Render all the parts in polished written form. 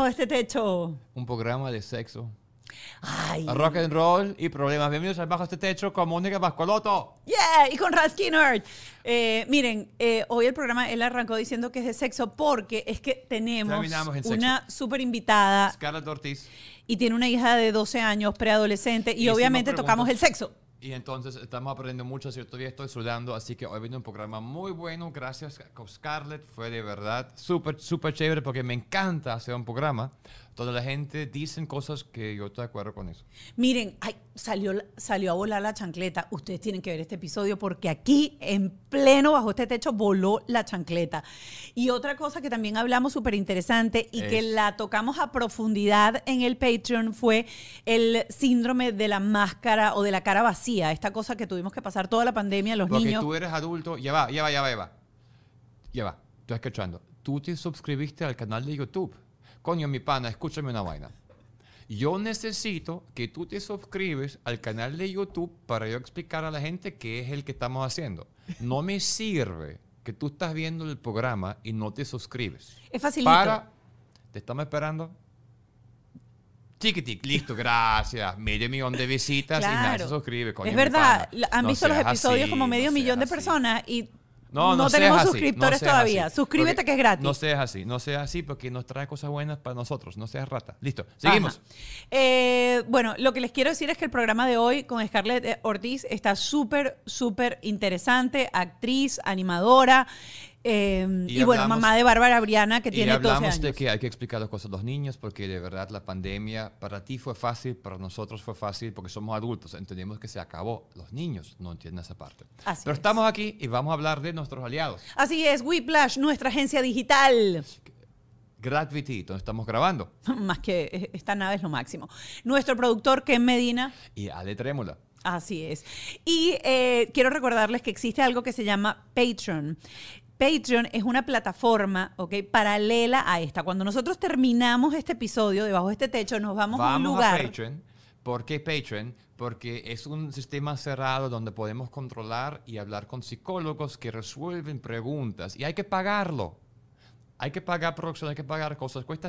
bajo este techo? Un programa de sexo, Ay. rock and roll y problemas. Bienvenidos al Bajo este techo con Mónica Pascualoto. Yeah, y con Ralph Skinner. Miren, hoy el programa él arrancó diciendo que es de sexo porque es que tenemos una súper invitada. Scarlett Ortiz. Y tiene una hija de 12 años, preadolescente, y obviamente tocamos el sexo. Y entonces estamos aprendiendo mucho, ¿cierto? Todavía estoy sudando, así que hoy viene un programa muy bueno. Gracias a Scarlett, fue de verdad súper, súper chévere porque me encanta hacer un programa donde la gente dice cosas que yo estoy de acuerdo con eso. Miren, ay, salió a volar la chancleta. Ustedes tienen que ver este episodio porque aquí, en pleno bajo este techo, voló la chancleta. Y otra cosa que también hablamos súper interesante y que la tocamos a profundidad en el Patreon fue el síndrome de la máscara o de la cara vacía. Esta cosa que tuvimos que pasar toda la pandemia, los niños. Porque tú eres adulto, ya va. Estoy escuchando. Tú te suscribiste al canal de YouTube. Coño, mi pana, escúchame una vaina. Yo necesito que tú te suscribes al canal de YouTube para yo explicar a la gente qué es el que estamos haciendo. No me sirve que tú estás viendo el programa y no te suscribes. Es facilito. Te estamos esperando. Chiquitic, listo, gracias. Medio millón de visitas y nadie se suscribe. Coño, es verdad, han no visto los episodios así, como medio millón de personas y no tenemos así, suscriptores todavía. Suscríbete porque que es gratis. No seas así porque nos trae cosas buenas para nosotros. No seas rata. Listo, seguimos. Bueno, lo que les quiero decir es que el programa de hoy con Scarlett Ortiz está súper, súper interesante. Actriz, animadora. Y bueno, mamá de Bárbara Briana, que tiene 12 años. Y hablamos de que hay que explicar las cosas a los niños porque de verdad la pandemia para ti fue fácil, para nosotros fue fácil porque somos adultos. Entendemos que se acabó. Los niños no entienden esa parte. Pero estamos aquí y vamos a hablar de nuestros aliados. Así es, Whiplash, nuestra agencia digital. Gravity, donde estamos grabando. Más que esta nave es lo máximo. Nuestro productor, Ken Medina. Y Ale Trémola. Así es. Y quiero recordarles que existe algo que se llama Patreon. Patreon es una plataforma, ¿ok?, paralela a esta. Cuando nosotros terminamos este episodio, debajo de este techo, nos vamos a un lugar. A Patreon. ¿Por qué Patreon? Porque es un sistema cerrado donde podemos controlar y hablar con psicólogos que resuelven preguntas. Y hay que pagarlo. Hay que pagar producción, hay que pagar cosas. Cuesta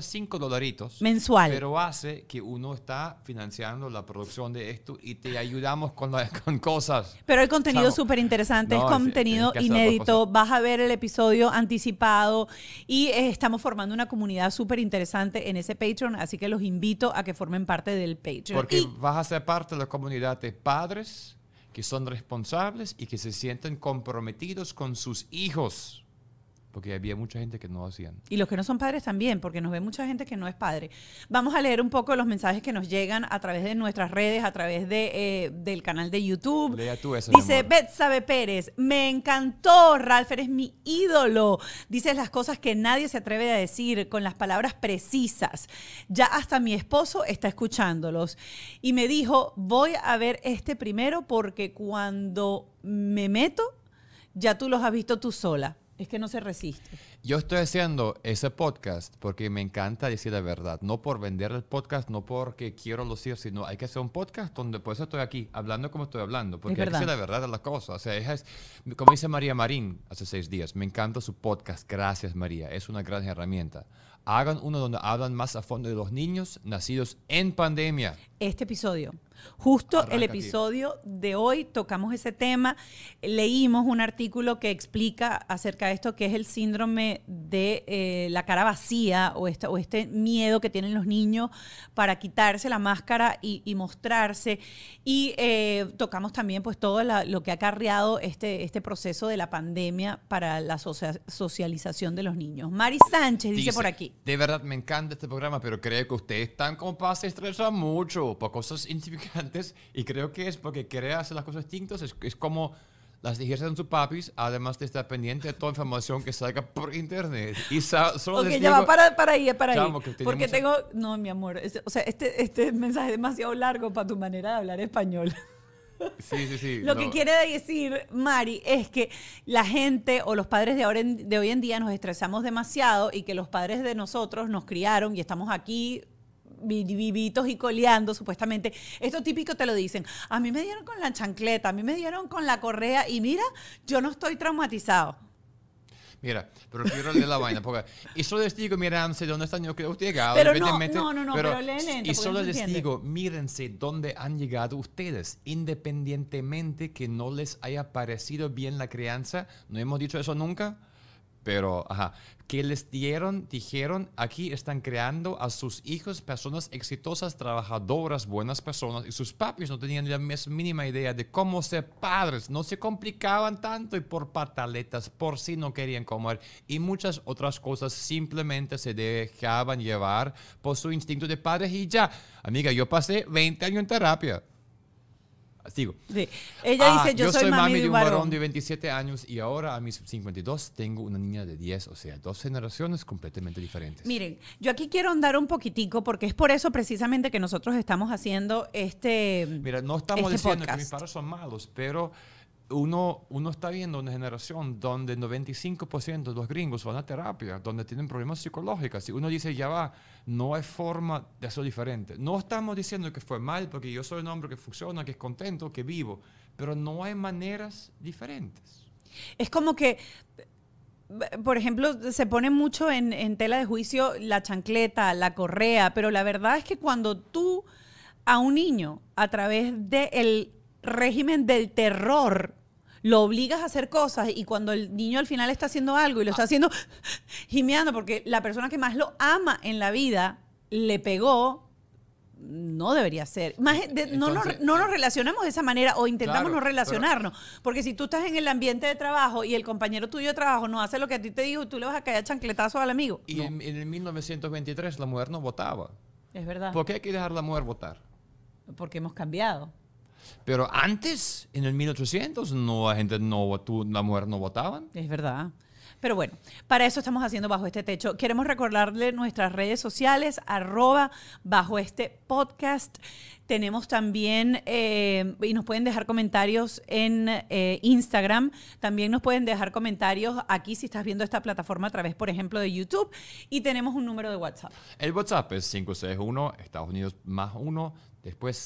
$5 mensual. Pero hace que uno está financiando la producción de esto y te ayudamos con cosas. Pero hay contenido súper interesante, es contenido inédito. Vas a ver el episodio anticipado y estamos formando una comunidad súper interesante en ese Patreon. Así que los invito a que formen parte del Patreon. Porque vas a ser parte de la comunidad de padres que son responsables y que se sienten comprometidos con sus hijos. Porque había mucha gente que no lo hacían. Y los que no son padres también, porque nos ve mucha gente que no es padre. Vamos a leer un poco los mensajes que nos llegan a través de nuestras redes, a través del canal de YouTube. Lea tú eso, dice Betsabe Pérez, me encantó, Ralph, eres mi ídolo. Dices las cosas que nadie se atreve a decir, con las palabras precisas. Ya hasta mi esposo está escuchándolos. Y me dijo, voy a ver este primero porque cuando me meto, ya tú los has visto tú sola. Es que no se resiste. Yo estoy haciendo ese podcast porque me encanta decir la verdad. No por vender el podcast, no porque quiero lucir, sino hay que hacer un podcast donde por eso estoy aquí, hablando como estoy hablando. Porque hay que decir la verdad de las cosas. O sea, como dice María Marín hace 6 días, me encanta su podcast. Gracias, María. Es una gran herramienta. Hagan uno donde hablan más a fondo de los niños nacidos en pandemia. Este episodio, justo el episodio de hoy, tocamos ese tema. Leímos un artículo que explica acerca de esto, que es el síndrome de la cara vacía o este miedo que tienen los niños para quitarse la máscara y mostrarse. Y tocamos también pues todo lo que ha acarreado este proceso de la pandemia para la socialización de los niños. Mari Sánchez dice por aquí. De verdad me encanta este programa, pero creo que ustedes están como para se estresar mucho por cosas insignificantes y creo que es porque querer hacer las cosas distintas es como las ejercen sus papis, además de estar pendiente de toda información que salga por internet. Y solo ok, les ya digo, va, para ahí. Chamo, porque tengo... No, mi amor, este mensaje es demasiado largo para tu manera de hablar español. Sí. Lo que quiere decir, Mari, es que la gente o los padres de hoy en día nos estresamos demasiado y que los padres de nosotros nos criaron y estamos aquí vivitos y coleando, supuestamente. Esto típico te lo dicen. A mí me dieron con la chancleta, a mí me dieron con la correa y mira, yo no estoy traumatizado. Mira, pero quiero leer la vaina, porque y solo les digo, mírense dónde están ustedes llegados. Pero pero lee lento, y solo les digo, mírense dónde han llegado ustedes, independientemente que no les haya parecido bien la crianza. No hemos dicho eso nunca, pero, que les dijeron, aquí están creando a sus hijos personas exitosas, trabajadoras, buenas personas, y sus papis no tenían la más mínima idea de cómo ser padres, no se complicaban tanto y por pataletas, por si no querían comer, y muchas otras cosas simplemente se dejaban llevar por su instinto de padres y ya. Amiga, yo pasé 20 años en terapia. Sigo. Sí. Ella dice, yo soy mami de un varón de 27 años y ahora a mis 52 tengo una niña de 10, o sea, 2 generaciones completamente diferentes. Miren, yo aquí quiero andar un poquitico porque es por eso precisamente que nosotros estamos haciendo Mira, no estamos diciendo podcast. que mis padres son malos, pero uno está viendo una generación donde el 95% de los gringos van a terapia, donde tienen problemas psicológicos. Y uno dice, ya va, no hay forma de hacerlo diferente. No estamos diciendo que fue mal, porque yo soy un hombre que funciona, que es contento, que vivo, pero no hay maneras diferentes. Es como que, por ejemplo, se pone mucho en tela de juicio la chancleta, la correa, pero la verdad es que cuando tú a un niño, a través del régimen del terror, lo obligas a hacer cosas y cuando el niño al final está haciendo algo y lo está haciendo gimiendo porque la persona que más lo ama en la vida le pegó, no debería ser. No nos relacionamos de esa manera o intentamos no relacionarnos. Porque si tú estás en el ambiente de trabajo y el compañero tuyo de trabajo no hace lo que a ti te dijo, tú le vas a caer chancletazo al amigo. Y en el 1923 la mujer no votaba. Es verdad. ¿Por qué hay que dejar a la mujer votar? Porque hemos cambiado. Pero antes, en el 1800, la mujer no votaban. Es verdad. Pero bueno, para eso estamos haciendo Bajo Este Techo. Queremos recordarle nuestras redes sociales, @Bajo Este Podcast. Tenemos también, y nos pueden dejar comentarios en Instagram. También nos pueden dejar comentarios aquí si estás viendo esta plataforma a través, por ejemplo, de YouTube. Y tenemos un número de WhatsApp. El WhatsApp es 561, Estados Unidos +1. Después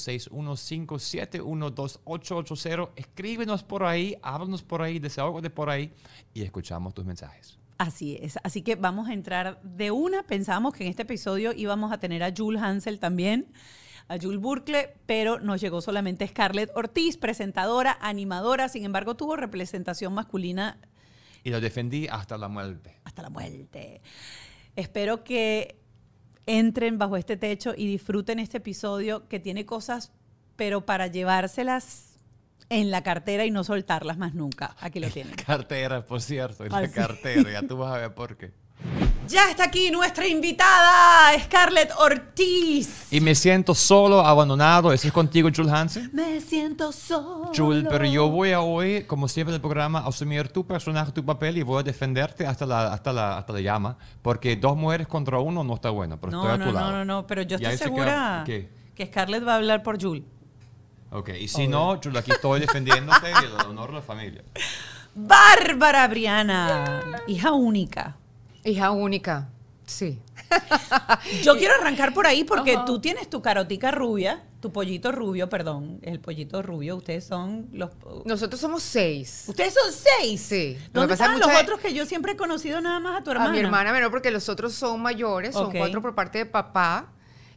561-571-2880. Escríbenos por ahí, háblanos por ahí, desahógate por ahí y escuchamos tus mensajes. Así es. Así que vamos a entrar de una. Pensábamos que en este episodio íbamos a tener a Jules Hansel también, a Jules Burkle, pero nos llegó solamente Scarlett Ortiz, presentadora, animadora. Sin embargo, tuvo representación masculina. Y lo defendí hasta la muerte. Hasta la muerte. Espero que entren bajo este techo y disfruten este episodio que tiene cosas, pero para llevárselas en la cartera y no soltarlas más nunca. Aquí lo tienen. Cartera, por cierto, en la cartera. Ya tú vas a ver por qué. Ya está aquí nuestra invitada, Scarlett Ortiz. Y me siento solo, abandonado. ¿Eso es contigo, Jules Hansen? Me siento solo. Jules, pero yo voy a hoy, como siempre del programa, a asumir tu personaje, tu papel y voy a defenderte hasta la llama. Porque 2 mujeres contra 1 no está bueno, pero estoy a tu lado. No, pero yo estoy segura que Scarlett va a hablar por Jules. Ok, y si no, Jules, aquí estoy defendiéndote y el honor de la familia. Bárbara Briana, hija única. Hija única, sí. Yo quiero arrancar por ahí porque tú tienes tu carotica rubia, tu pollito rubio, perdón, el pollito rubio. Ustedes son los... Nosotros somos 6. ¿Ustedes son 6? Sí. ¿Dónde están los otros que yo siempre he conocido nada más a tu hermana? A mi hermana menor, porque los otros son mayores, son 4 por parte de papá.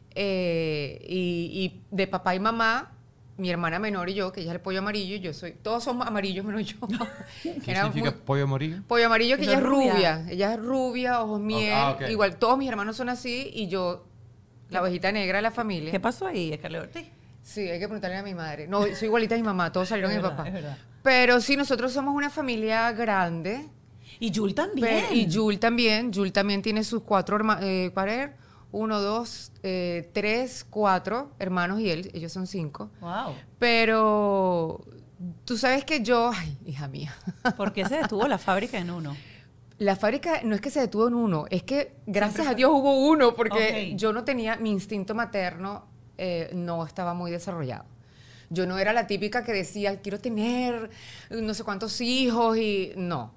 Y de papá y mamá, mi hermana menor y yo, que ella es el pollo amarillo, todos somos amarillos menos yo. ¿Qué significa pollo amarillo? Pollo amarillo, que ella es rubia. Ella es rubia, ojos miel. Okay. Igual todos mis hermanos son así y yo, la ovejita negra de la familia. ¿Qué pasó ahí, Scarlett Ortiz? Sí, hay que preguntarle a mi madre. No, soy igualita a mi mamá, todos salieron de mi papá. Es verdad. Pero sí, nosotros somos una familia grande. Y Jules también. Y Jules también. Jules también tiene sus 4 hermanos. 1, 2, 3, 4 hermanos y él. Ellos son 5. Wow. Pero tú sabes que yo... Ay, hija mía. ¿Por qué se detuvo la fábrica en 1? La fábrica no es que se detuvo en 1, es que gracias a Dios hubo 1, porque yo no tenía, mi instinto materno no estaba muy desarrollado. Yo no era la típica que decía, quiero tener no sé cuántos hijos y no.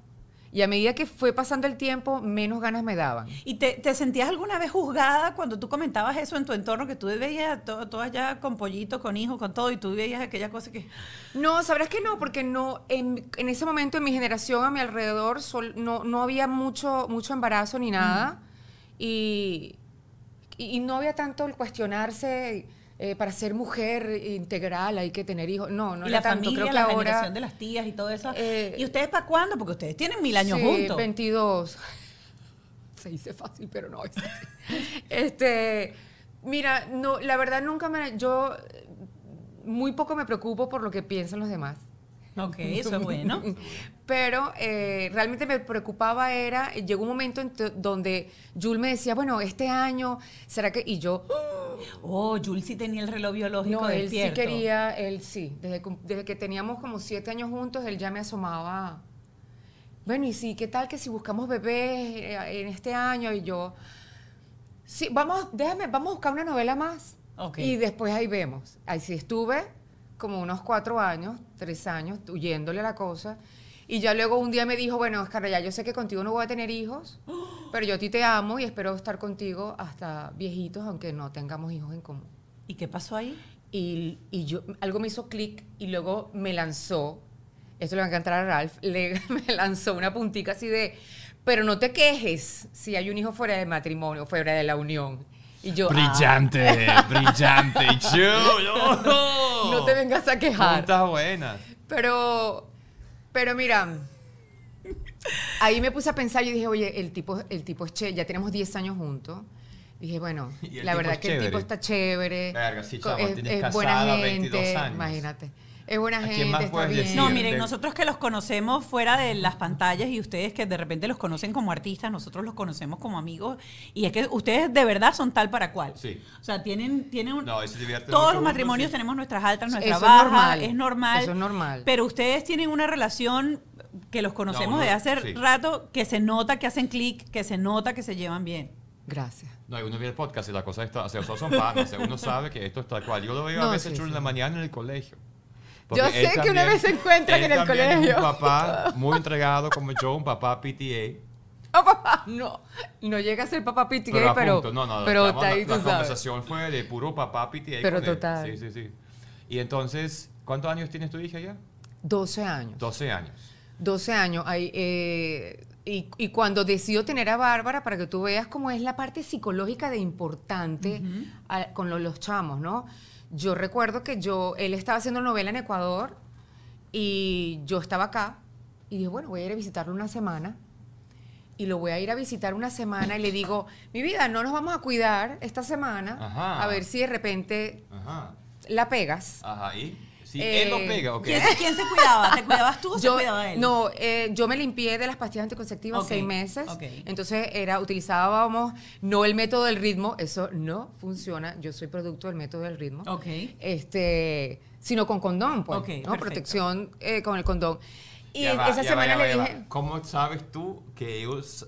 Y a medida que fue pasando el tiempo, menos ganas me daban. ¿Y te sentías alguna vez juzgada cuando tú comentabas eso en tu entorno, que tú veías todas ya con pollito, con hijos, con todo, y tú veías aquella cosa que... No, sabrás que no, porque no en ese momento en mi generación, a mi alrededor, no había mucho embarazo ni nada. Y no había tanto el cuestionarse... para ser mujer integral hay que tener hijos. No y la tanto. familia, creo que la ahora, generación de las tías y todo eso. ¿Y ustedes para cuándo? Porque ustedes tienen 1000 años juntos. 22. Se dice fácil, pero no es así. Mira, no, la verdad yo muy poco me preocupo por lo que piensan los demás. Ok, eso es bueno. Pero realmente me preocupaba llegó un momento donde Jules me decía, bueno, este año, ¿será que...? Y yo... Jules sí tenía el reloj biológico despierto. Él sí quería, desde que teníamos como 7 años juntos, él ya me asomaba. Bueno, y sí, ¿qué tal que si buscamos bebés en este año? Y yo, sí, vamos a buscar una novela más. Okay. Y después ahí vemos. Ahí sí estuve como unos 4 años, 3 años, huyéndole a la cosa. Y ya luego un día me dijo, bueno, Oscar, ya yo sé que contigo no voy a tener hijos, pero yo a ti te amo y espero estar contigo hasta viejitos, aunque no tengamos hijos en común. ¿Y qué pasó ahí? Y yo, algo me hizo clic y luego me lanzó, esto le va a encantar a Ralph, me lanzó una puntica así de, pero no te quejes si hay un hijo fuera del matrimonio, fuera de la unión. Y yo, brillante. No te vengas a quejar. Puntas buenas. Pero mira, ahí me puse a pensar y dije, oye, el tipo es chévere, ya tenemos 10 años juntos. Dije, bueno, la verdad que el tipo está chévere. Verga, sí, chavo, es buena gente, 22 años. Imagínate. Es buena gente, más está puedes bien. decir? No, miren, nosotros que los conocemos fuera de las pantallas y ustedes que de repente los conocen como artistas, nosotros los conocemos como amigos y es que ustedes de verdad son tal para cual. Sí. O sea, tienen No, se divierten todos mucho los matrimonios juntos, sí. tenemos nuestras altas, nuestras Eso bajas, es normal. Eso es normal. Pero ustedes tienen una relación que los conocemos de hace rato, que se nota que hacen clic, que se nota que se llevan bien. Gracias. No, uno ve el podcast y la cosa está, o sea, son panas, uno sabe que esto está cual. Yo lo veo a veces en la mañana en el colegio. Yo sé que una vez se encuentran en el colegio. Es un papá muy entregado como yo, un papá PTA. Oh, papá, no llega a ser papá PTA, pero está ahí, la conversación fue de puro papá PTA. Pero total. Sí. Y entonces, ¿cuántos años tienes tu hija ya? 12 años. 12 años. 12 años. Y cuando decido tener a Bárbara, para que tú veas cómo es la parte psicológica de importante con los chamos, ¿no? Yo recuerdo que él estaba haciendo novela en Ecuador y yo estaba acá y dije, bueno, voy a ir a visitarlo una semana. Y lo voy a ir a visitar una semana y le digo, mi vida, no nos vamos a cuidar esta semana. Ajá. A ver si de repente la pegas. Ajá, ¿y? Sí, él lo pega, ¿ok? ¿Quién se cuidaba? ¿Te cuidabas tú o se cuidaba él? No, yo me limpié de las pastillas anticonceptivas 6 meses. Entonces utilizábamos no el método del ritmo, eso no funciona. Yo soy producto del método del ritmo. Sino con condón, pues. ¿no? Perfecto. Protección con el condón. Y esa semana le dije... ¿Cómo sabes tú que ellos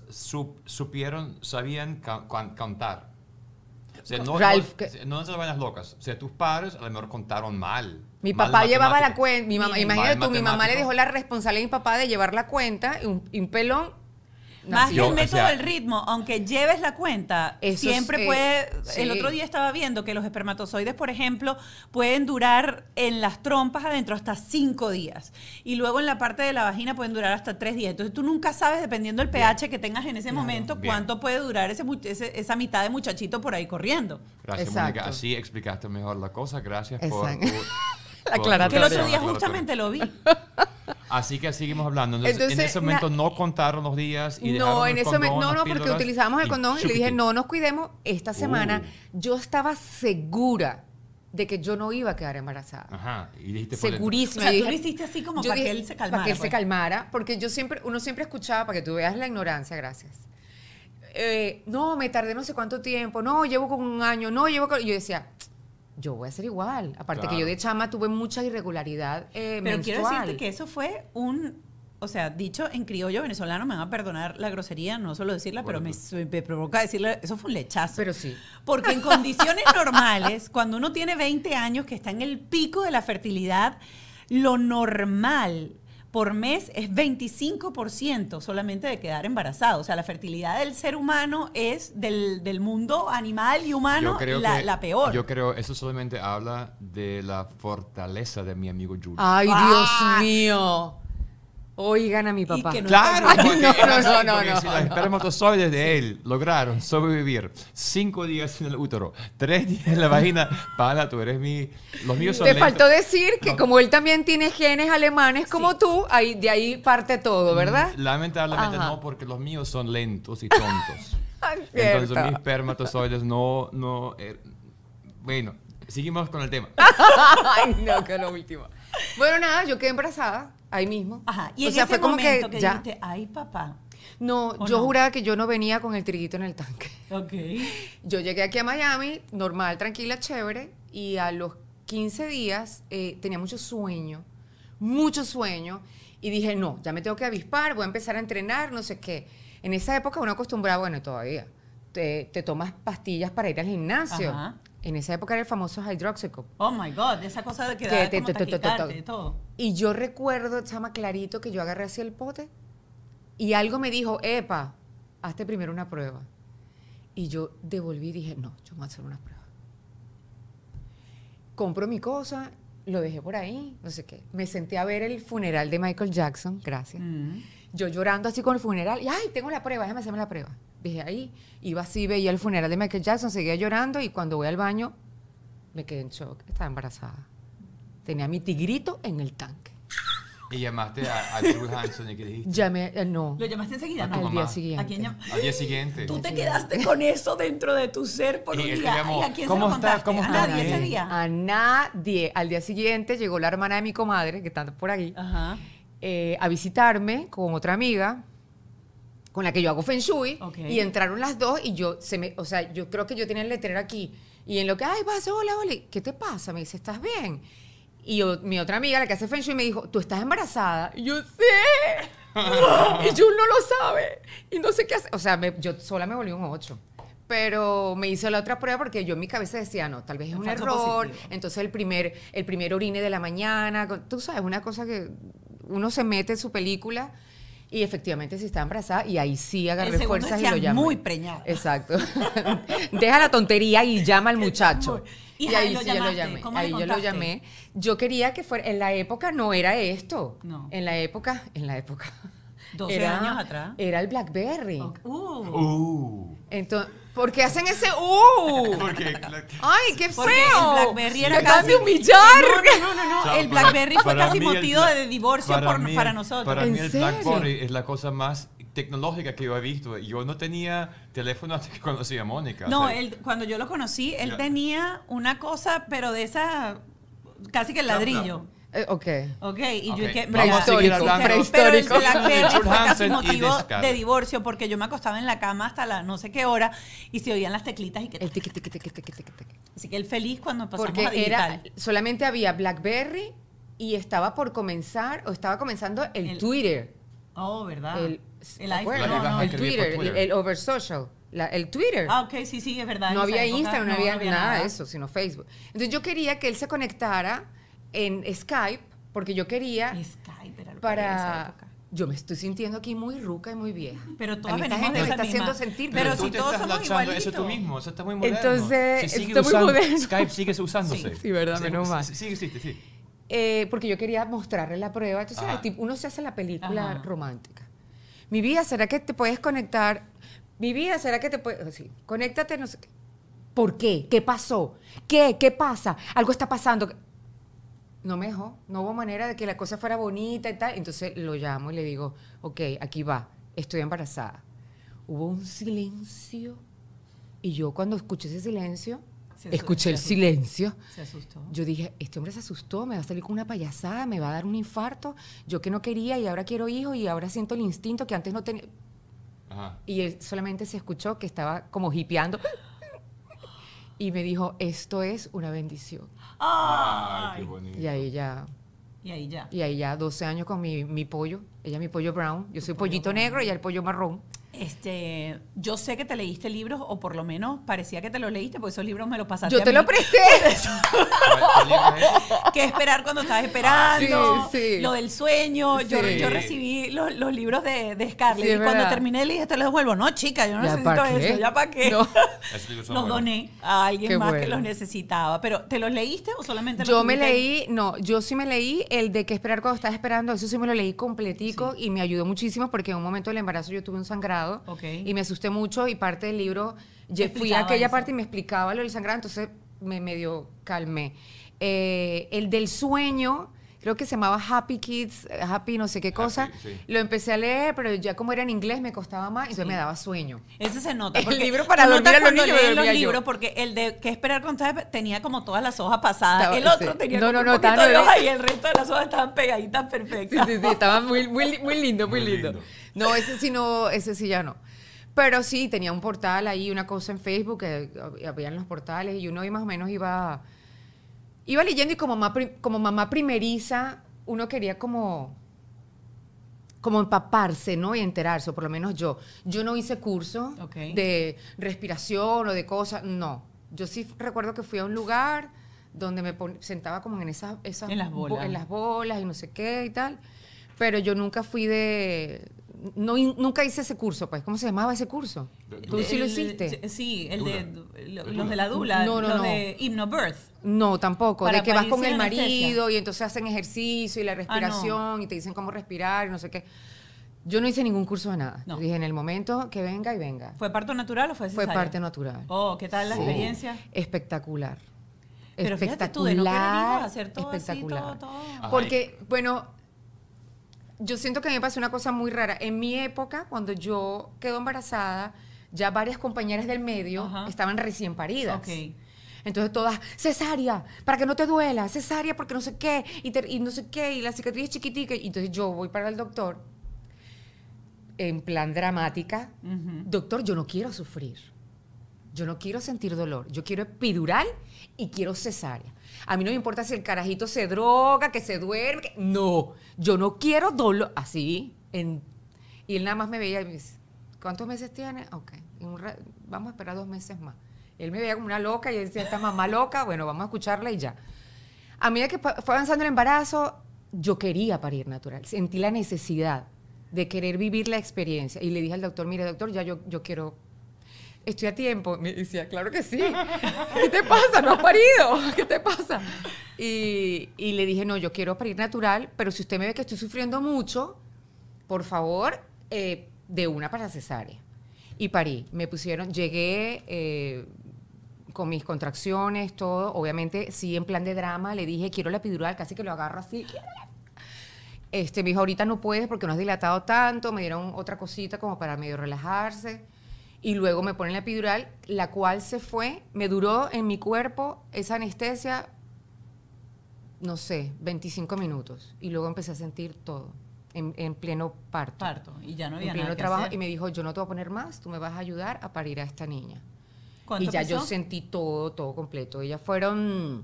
sabían contar? O sea, no se vayan locas. O sea, tus padres a lo mejor contaron mal. Mi papá llevaba la cuenta. Mi mamá, imagínate tú, mi mamá le dejó la responsabilidad a mi papá de llevar la cuenta y un pelón. Más que el método del ritmo, aunque lleves la cuenta, siempre puede... Sí. El otro día estaba viendo que los espermatozoides, por ejemplo, pueden durar en las trompas adentro hasta 5 días. Y luego en la parte de la vagina pueden durar hasta 3 días. Entonces tú nunca sabes, dependiendo del pH que tengas en ese momento, cuánto puede durar esa mitad de muchachito por ahí corriendo. Gracias, Mónica. Así explicaste mejor la cosa. Gracias por aclaratoria. Que el otro día justamente lo vi. Así que seguimos hablando. Entonces, en ese momento no contaron los días y no, en ese momento no, porque utilizábamos el condón y le dije, no nos cuidemos. Esta semana yo estaba segura de que yo no iba a quedar embarazada. Ajá. Y dijiste segurísima. O sea, tú lo hiciste así como para que él se calmara. Para que él se calmara, porque uno siempre escuchaba, para que tú veas la ignorancia, gracias. No, me tardé no sé cuánto tiempo, no, llevo como 1 año, no, llevo... Y yo decía... Yo voy a ser igual. Aparte que yo de chama tuve mucha irregularidad menstrual. Pero quiero decirte que eso fue o sea, dicho en criollo venezolano, me van a perdonar la grosería, no solo decirla, pero me provoca decirle, eso fue un lechazo. Pero sí. Porque en condiciones normales, cuando uno tiene 20 años, que está en el pico de la fertilidad, lo normal por mes es 25% solamente de quedar embarazado. O sea, la fertilidad del ser humano es del mundo animal y humano la peor. Yo creo eso solamente habla de la fortaleza de mi amigo Julio. ¡Ay, Dios mío! Oigan a mi papá. Claro, no. Si los espermatozoides de él lograron sobrevivir 5 días en el útero, 3 días en la vagina, pana, tú eres los míos son Te lentos. faltó decir que como él también tiene genes alemanes como tú, de ahí parte todo, ¿verdad? Lamentablemente no, porque los míos son lentos y tontos. Entonces mis espermatozoides bueno, seguimos con el tema. Ay, no, que es lo último. Bueno, nada, yo quedé embarazada ahí mismo. Ajá. Y fue como que dijiste, ay, papá. No, yo juraba que yo no venía con el triguito en el tanque. Ok. Yo llegué aquí a Miami, normal, tranquila, chévere, y a los 15 días tenía mucho sueño, y dije, no, ya me tengo que avispar, voy a empezar a entrenar, no sé qué. En esa época uno acostumbraba, bueno, todavía, te tomas pastillas para ir al gimnasio. Ajá. En esa época era el famoso Hydroxycut. Oh my God, esa cosa de que da como taquicardia y todo. Y yo recuerdo, chama, clarito que yo agarré así el pote y algo me dijo, epa, hazte primero una prueba. Y yo devolví y dije, no, yo voy a hacer una prueba. Compro mi cosa, lo dejé por ahí, no sé qué. Me senté a ver el funeral de Michael Jackson, gracias. Yo llorando así con el funeral, y ay, tengo la prueba, déjame hacerme la prueba. Dejé ahí, iba así, veía el funeral de Michael Jackson, seguía llorando y cuando voy al baño me quedé en shock, estaba embarazada. Tenía mi tigrito en el tanque. Y llamaste a Drew Hansen y ¿qué dijiste? Llamé, no. ¿Lo llamaste enseguida? A tu Al mamá. día siguiente. ¿A quién Al día siguiente. Tú te quedaste con eso dentro de tu ser por un Y él te día. llamó, ¿Y a quién ¿cómo se lo estás? contaste? ¿Cómo ¿A estás? nadie ese Bien. día? A nadie. Al día siguiente llegó la hermana de mi comadre, que está por ahí, Ajá. a visitarme con otra amiga con la que yo hago Feng Shui. Okay. Y entraron las dos y yo creo que yo tenía el letrero aquí. Y en lo que, ay, pasa, hola, ¿qué te pasa? Me dice, ¿estás bien? Y mi otra amiga, la que hace Feng Shui, me dijo, ¿tú estás embarazada? Y yo, sí. Y Jul no lo sabe. Y no sé qué hacer. O sea, yo sola me volví un 8. Pero me hice la otra prueba porque yo en mi cabeza decía, no, tal vez es un Falso error. positivo. Entonces el primer orine de la mañana, tú sabes, una cosa que uno se mete en su película y efectivamente sí estaba embarazada y ahí sí agarré fuerzas y lo decía llamé. muy preñada. Exacto. Deja la tontería y llama al muchacho. Y ahí lo sí yo lo llamaste. llamé. ¿Cómo le Ahí yo lo contaste? llamé. Yo quería que fuera, en la época no era esto. No. En la época. 12 años atrás. Era el BlackBerry. Entonces, ¿por qué hacen ese Porque, ¡Ay, qué Porque feo! el BlackBerry era ¡Me acaban de casi... humillar! No. Chao, El BlackBerry fue para casi mí el motivo de divorcio mí para el- nosotros. Para ¿En mí el serio? BlackBerry es la cosa más tecnológica que yo he visto. Yo no tenía teléfono hasta que conocí a Mónica. No, o sea, cuando yo lo conocí, él Ya. tenía una cosa, pero de esa, casi que el ladrillo. Ok. Ok, y yo Ok, dije, vamos a seguir hablando. pero el Prehistórico. BlackBerry De fue casi Hansen y de motivo Scarlett. de divorcio porque yo me acostaba en la cama hasta la no sé qué hora y se oían las teclitas y que... El tiqui, tiqui, tiqui, tiqui, tiqui, tiqui. Así que él feliz cuando pasamos Porque a digital. solamente había BlackBerry y estaba comenzando el Twitter. Oh, ¿verdad? El El ¿te iPhone. acuerdas? La que vas a El escribir por Twitter, Twitter. el Over Social, el Twitter. Ah, ok, sí, es verdad. No en esa había época Instagram, no había nada de nada. eso, sino Facebook. Entonces yo quería que él se conectara en Skype, porque yo quería Skype era lo que había en esa para... época. Yo me estoy sintiendo aquí muy ruca y muy vieja. Pero A todas mí esta venimos gente de me esa está haciendo misma. sentir Pero bien. si tú te todos estás somos lanzando eso tú igualitos. mismo, eso está muy moderno. Entonces, Se sigue está muy usando- moderno. Skype sigue usándose. Sí, verdad, menos mal. Sí, existe, sí. Porque yo quería mostrarle la prueba. Entonces, Ajá. uno se hace la película Ajá. romántica. Mi vida, ¿será que te puedes conectar? Mi vida, ¿será que te puedes...? Sí, conéctate, no sé qué. ¿Por qué? ¿Qué pasó? ¿Qué pasa? Algo está pasando. No me dejó. No hubo manera de que la cosa fuera bonita y tal. Entonces lo llamo y le digo, ok, aquí va. Estoy embarazada. Hubo un silencio. Y yo cuando escuché ese silencio, escuché el silencio. Se asustó. Yo dije, este hombre se asustó, me va a salir con una payasada, me va a dar un infarto. Yo que no quería y ahora quiero hijos y ahora siento el instinto que antes no tenía. Ajá. Y él solamente se escuchó que estaba como hipeando. Y me dijo, esto es una bendición. Ay, qué bonito. Y ahí ya, Y ahí ya. 12 años con mi pollo. Ella es mi pollo brown. Yo soy pollito negro y ella el pollo marrón. Yo sé que te leíste libros, o por lo menos parecía que te los leíste, porque esos libros me los pasaste Yo te lo presté. ¿Qué esperar cuando estabas esperando? Sí. Lo del sueño. Sí. Yo recibí los libros de Scarlett, Sí, y cuando ¿verdad? terminé le dije, te los devuelvo. No, chica, yo no ¿Ya necesito pa' qué? eso. ¿Ya para qué? No. Los doné a alguien Qué más que bueno. los necesitaba. Pero, ¿te los leíste o solamente Yo los me tuviste? leí, no, yo sí me leí el de qué esperar cuando estás esperando, eso sí me lo leí completico y me ayudó muchísimo porque en un momento del embarazo yo tuve un sangrado y me asusté mucho y parte del libro, fui a aquella parte y me explicaba lo del sangrado, entonces me medio calmé. El del sueño, creo que se llamaba Happy Kids, Happy no sé qué cosa, lo empecé a leer, pero ya como era en inglés me costaba más, entonces me daba sueño. Ese se nota. El porque libro para tú dormir notas a los cuando niños me lees los dormía yo. libros, porque el de ¿Qué esperar cuando estás tenía como todas las hojas pasadas. Estaba- El otro sí. tenía No, como no, un no, poquito estaba- de hoja y el resto de las hojas estaban pegaditas Sí, perfectas. sí, estaba muy lindo, muy Muy lindo. lindo. No, ese sí ya no. Pero sí, tenía un portal ahí, una cosa en Facebook, que habían los portales y uno ahí más o menos iba leyendo y como mamá primeriza, uno quería como empaparse, ¿no? Y enterarse, o por lo menos yo. Yo no hice curso de respiración o de cosas, no. Yo sí recuerdo que fui a un lugar donde me sentaba como en esas En las bolas. en las bolas y no sé qué y tal, pero yo nunca fui nunca hice ese curso, pues. ¿Cómo se llamaba ese curso? ¿Tú sí lo hiciste? Sí, Dula. los de la Dula, No, los de Hypnobirth. No, tampoco. Para De que vas con parirse el de anestesia. marido y entonces hacen ejercicio y la respiración y te dicen cómo respirar y no sé qué. Yo no hice ningún curso de nada. No. Dije, en el momento que venga y venga. ¿Fue parto natural o fue Fue cesárea? parte natural. Oh, ¿qué tal la Sí. experiencia? Espectacular. Pero fíjate tú, de no querer hijos, hacer todo así, espectacular. todo. Ajá. Porque, bueno, yo siento que a mí me pasó una cosa muy rara. En mi época, cuando yo quedo embarazada, ya varias compañeras del medio estaban recién paridas. Ok. Entonces todas, cesárea, para que no te duela, cesárea porque no sé qué, y no sé qué, y la cicatriz es chiquitica. Y entonces yo voy para el doctor, en plan dramática, doctor, yo no quiero sufrir, yo no quiero sentir dolor, yo quiero epidural y quiero cesárea. A mí no me importa si el carajito se droga, que se duerme, no, yo no quiero dolor, así. Y él nada más me veía y me dice, ¿cuántos meses tiene? Ok, vamos a esperar 2 meses más. Él me veía como una loca y yo decía, esta mamá loca, bueno, vamos a escucharla y ya. A medida que fue avanzando el embarazo, yo quería parir natural, sentí la necesidad de querer vivir la experiencia. Y le dije al doctor, mire doctor, ya yo quiero, estoy a tiempo. Me decía, claro que sí. ¿Qué te pasa? ¿No has parido? ¿Qué te pasa? Y le dije, no, yo quiero parir natural, pero si usted me ve que estoy sufriendo mucho, por favor, de una para cesárea. Y parí. Me pusieron, llegué con mis contracciones, todo. Obviamente, sí, en plan de drama, le dije, quiero la epidural, casi que lo agarro así. Me dijo, ahorita no puedes porque no has dilatado tanto. Me dieron otra cosita como para medio relajarse. Y luego me ponen la epidural, la cual se fue. Me duró en mi cuerpo esa anestesia, no sé, 25 minutos. Y luego empecé a sentir todo, en pleno parto. Y ya no había en pleno nada que trabajo. hacer. Y me dijo, yo no te voy a poner más, tú me vas a ayudar a parir a esta niña. ¿Cuánto Y ya pesó? yo sentí todo completo. Ellas fueron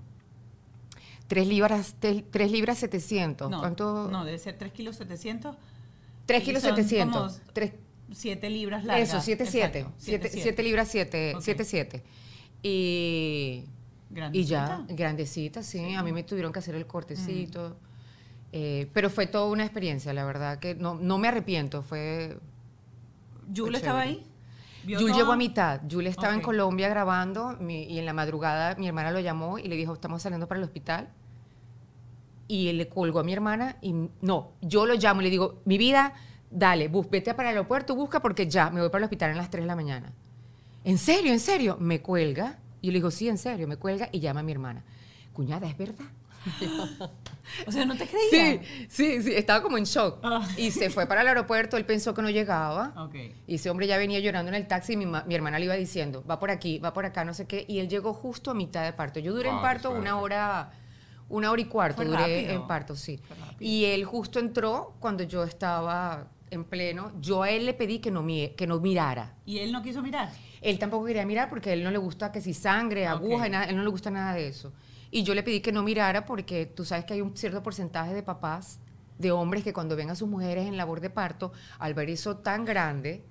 3 libras 700. No, ¿Cuánto? no, debe ser 3 kilos 700. 3 kilos Son 700. como 3, 7 libras largas. eso, 7 libras 7, Ok. 7. Y Grandecita. ya, grandecita, sí. A mí me tuvieron que hacer el cortecito. Pero fue toda una experiencia, la verdad, que no me arrepiento. ¿Yul estaba ahí? ¿Vio Yul todo? llegó a mitad. Yul estaba en Ok. Colombia grabando y en la madrugada mi hermana lo llamó y le dijo, estamos saliendo para el hospital. Y él le colgó a mi hermana y no, yo lo llamo y le digo, mi vida, dale, vete para el aeropuerto, busca porque ya me voy para el hospital en las 3 de la mañana. ¿En serio? ¿En serio? Me cuelga. Y yo le digo, sí, en serio, me cuelga y llama a mi hermana. Cuñada, ¿es verdad? O sea, ¿no te creía? Sí, estaba como en shock. Ah. Y se fue para el aeropuerto, él pensó que no llegaba. Ok. Y ese hombre ya venía llorando en el taxi y mi hermana le iba diciendo, va por aquí, va por acá, no sé qué. Y él llegó justo a mitad de parto. Yo duré en Wow, parto qué una hora y cuarto, Fue duré rápido. en parto, sí. Fue rápido. Y él justo entró cuando yo estaba en pleno. Yo a él le pedí que no mirara. ¿Y él no quiso mirar? Él tampoco quería mirar porque a él no le gusta que si sangre, aguja, Ok. nada, a él no le gusta nada de eso. Y yo le pedí que no mirara porque tú sabes que hay un cierto porcentaje de papás, de hombres que cuando ven a sus mujeres en labor de parto, al ver eso tan grande,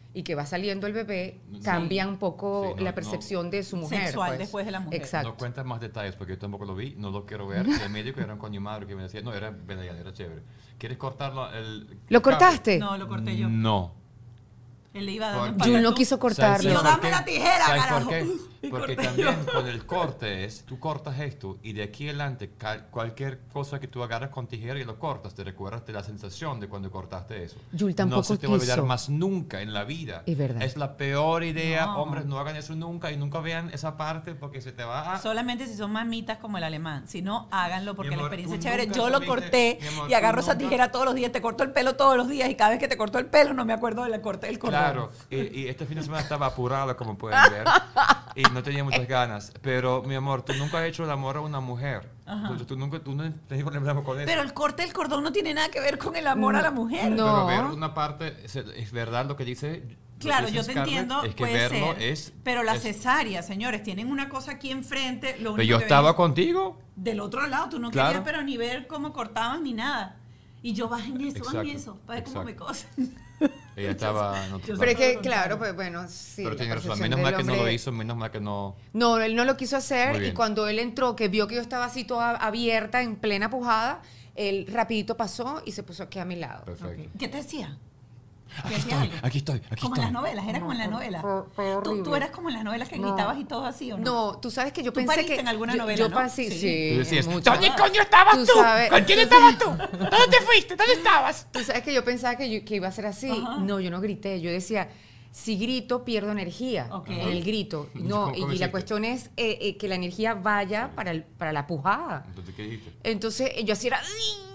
y que va saliendo el bebé, cambia un poco la percepción de su mujer. Sexual pues. después de la mujer. Exacto. No cuentas más detalles porque yo tampoco lo vi, no lo quiero ver. El médico era un coño madre que me decía, no, era chévere. ¿Quieres cortarlo? ¿Lo cortaste? No, lo corté yo. No. Él le iba dando Jul no quiso cortarlo. Yo, dame la tijera, ¿sabes carajo. por qué? Y Porque corté también yo. con el corte tú cortas esto y de aquí adelante cualquier cosa que tú agarras con tijera y lo cortas, te recuerdas de la sensación de cuando cortaste eso. Jul tampoco no se te va a olvidar quiso. más nunca en la vida. Es verdad. Es la peor idea. No. Hombres, no hagan eso nunca y nunca vean esa parte porque se te va a... Solamente si son mamitas como el alemán. Si no, háganlo porque Mi la amor, experiencia es tú chévere. nunca Yo lo tuviste- corté mi amor, y agarro tú esa nunca- tijera todos los días. Te corto el pelo todos los días y cada vez que te corto el pelo no me acuerdo del corte del cordón. Claro, y este fin de semana estaba apurado, como pueden ver, y no tenía muchas ganas. Pero, mi amor, tú nunca has hecho el amor a una mujer. Tú no tienes problema con eso. Pero el corte del cordón no tiene nada que ver con el amor a la mujer. No. Pero ver una parte, es verdad lo que dice. Claro, lo que yo dice te Scarlett, entiendo, es que puede verlo ser, es... pero la es- cesárea, señores, tienen una cosa aquí enfrente, lo único Pero yo que estaba ven contigo. es del otro lado, tú no Claro. querías pero ni ver cómo cortaban ni nada. Y yo bajen eso, Exacto, para ver cómo me exacto. cosen. Ella estaba... yo Pero es Todo que, lo claro, contrario. pues bueno, sí. pero la tiene razón. percepción Menos del mal que no lo hombre- hizo, menos mal que no... No, él no lo quiso Muy hacer y bien. cuando él entró, que vio que yo estaba así toda abierta, en plena pujada, él rapidito pasó y se puso aquí a mi lado. Perfecto. ¿Qué te decía? Aquí estoy, aquí estoy, aquí Como en las estoy. novelas, era como en las novelas. fue ¿Tú horrible. eras como en las novelas que No. gritabas y todo así, ¿o no? No, tú sabes que yo ¿Tú pensé pariste que... en alguna yo, novela, yo no? pasé, Sí. sí, Tú decías, en muchas. ¿dónde coño estabas Tú tú? sabes- ¿Con quién estabas tú? ¿Dónde te fuiste? ¿Dónde estabas? Tú sabes que yo pensaba que iba a ser así. Ajá. No, yo no grité. Yo decía, si grito, pierdo energía Ok. en el grito. No, ¿Cómo y la hiciste? cuestión es que la energía vaya para la pujada. Entonces, ¿qué dijiste? Entonces, yo así era...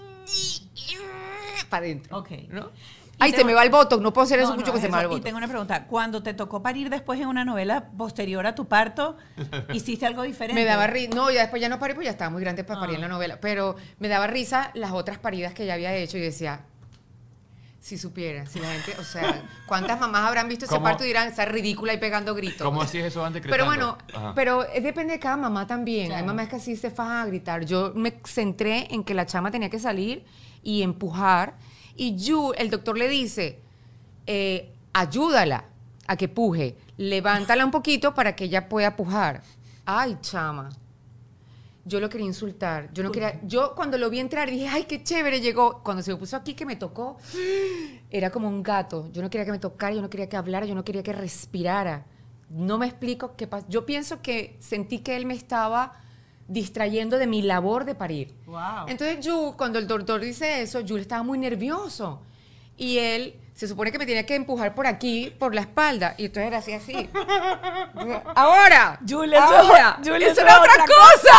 para adentro. Ok. ¿no? Y Ay, te- se me va el voto. No puedo hacer eso No, mucho no, que se me va el eso. Y voto. tengo una pregunta. Cuando te tocó parir después en una novela posterior a tu parto, ¿hiciste algo diferente? Me daba risa. No, ya después ya no parí, pues ya estaba muy grande para parir Ah. en la novela. Pero me daba risa las otras paridas que ya había hecho y decía, si supiera, si la gente, o sea, ¿cuántas mamás habrán visto ese ¿Cómo? parto y dirán, está ridícula y pegando gritos? ¿Cómo hacías eso antes Pero gritando? bueno, Ajá. pero depende de cada mamá también. Claro. Hay mamás que así se fajan a gritar. Yo me centré en que la chama tenía que salir y empujar. Y el doctor le dice, ayúdala a que puje. Levántala un poquito para que ella pueda pujar. Ay, chama. Yo lo quería insultar. Yo no quería. Yo cuando lo vi entrar dije, ay, qué chévere llegó. Cuando se me puso aquí que me tocó, era como un gato. Yo no quería que me tocara, yo no quería que hablara, yo no quería que respirara. No me explico qué pasó. Yo pienso que sentí que él me estaba distrayendo de mi labor de parir. Wow. Entonces, cuando el doctor dice eso, Jules estaba muy nervioso. Y él se supone que me tenía que empujar por aquí, por la espalda. Y entonces era así. ¡Ahora! Jules, ¡Ahora! Jules, ¡Eso era otra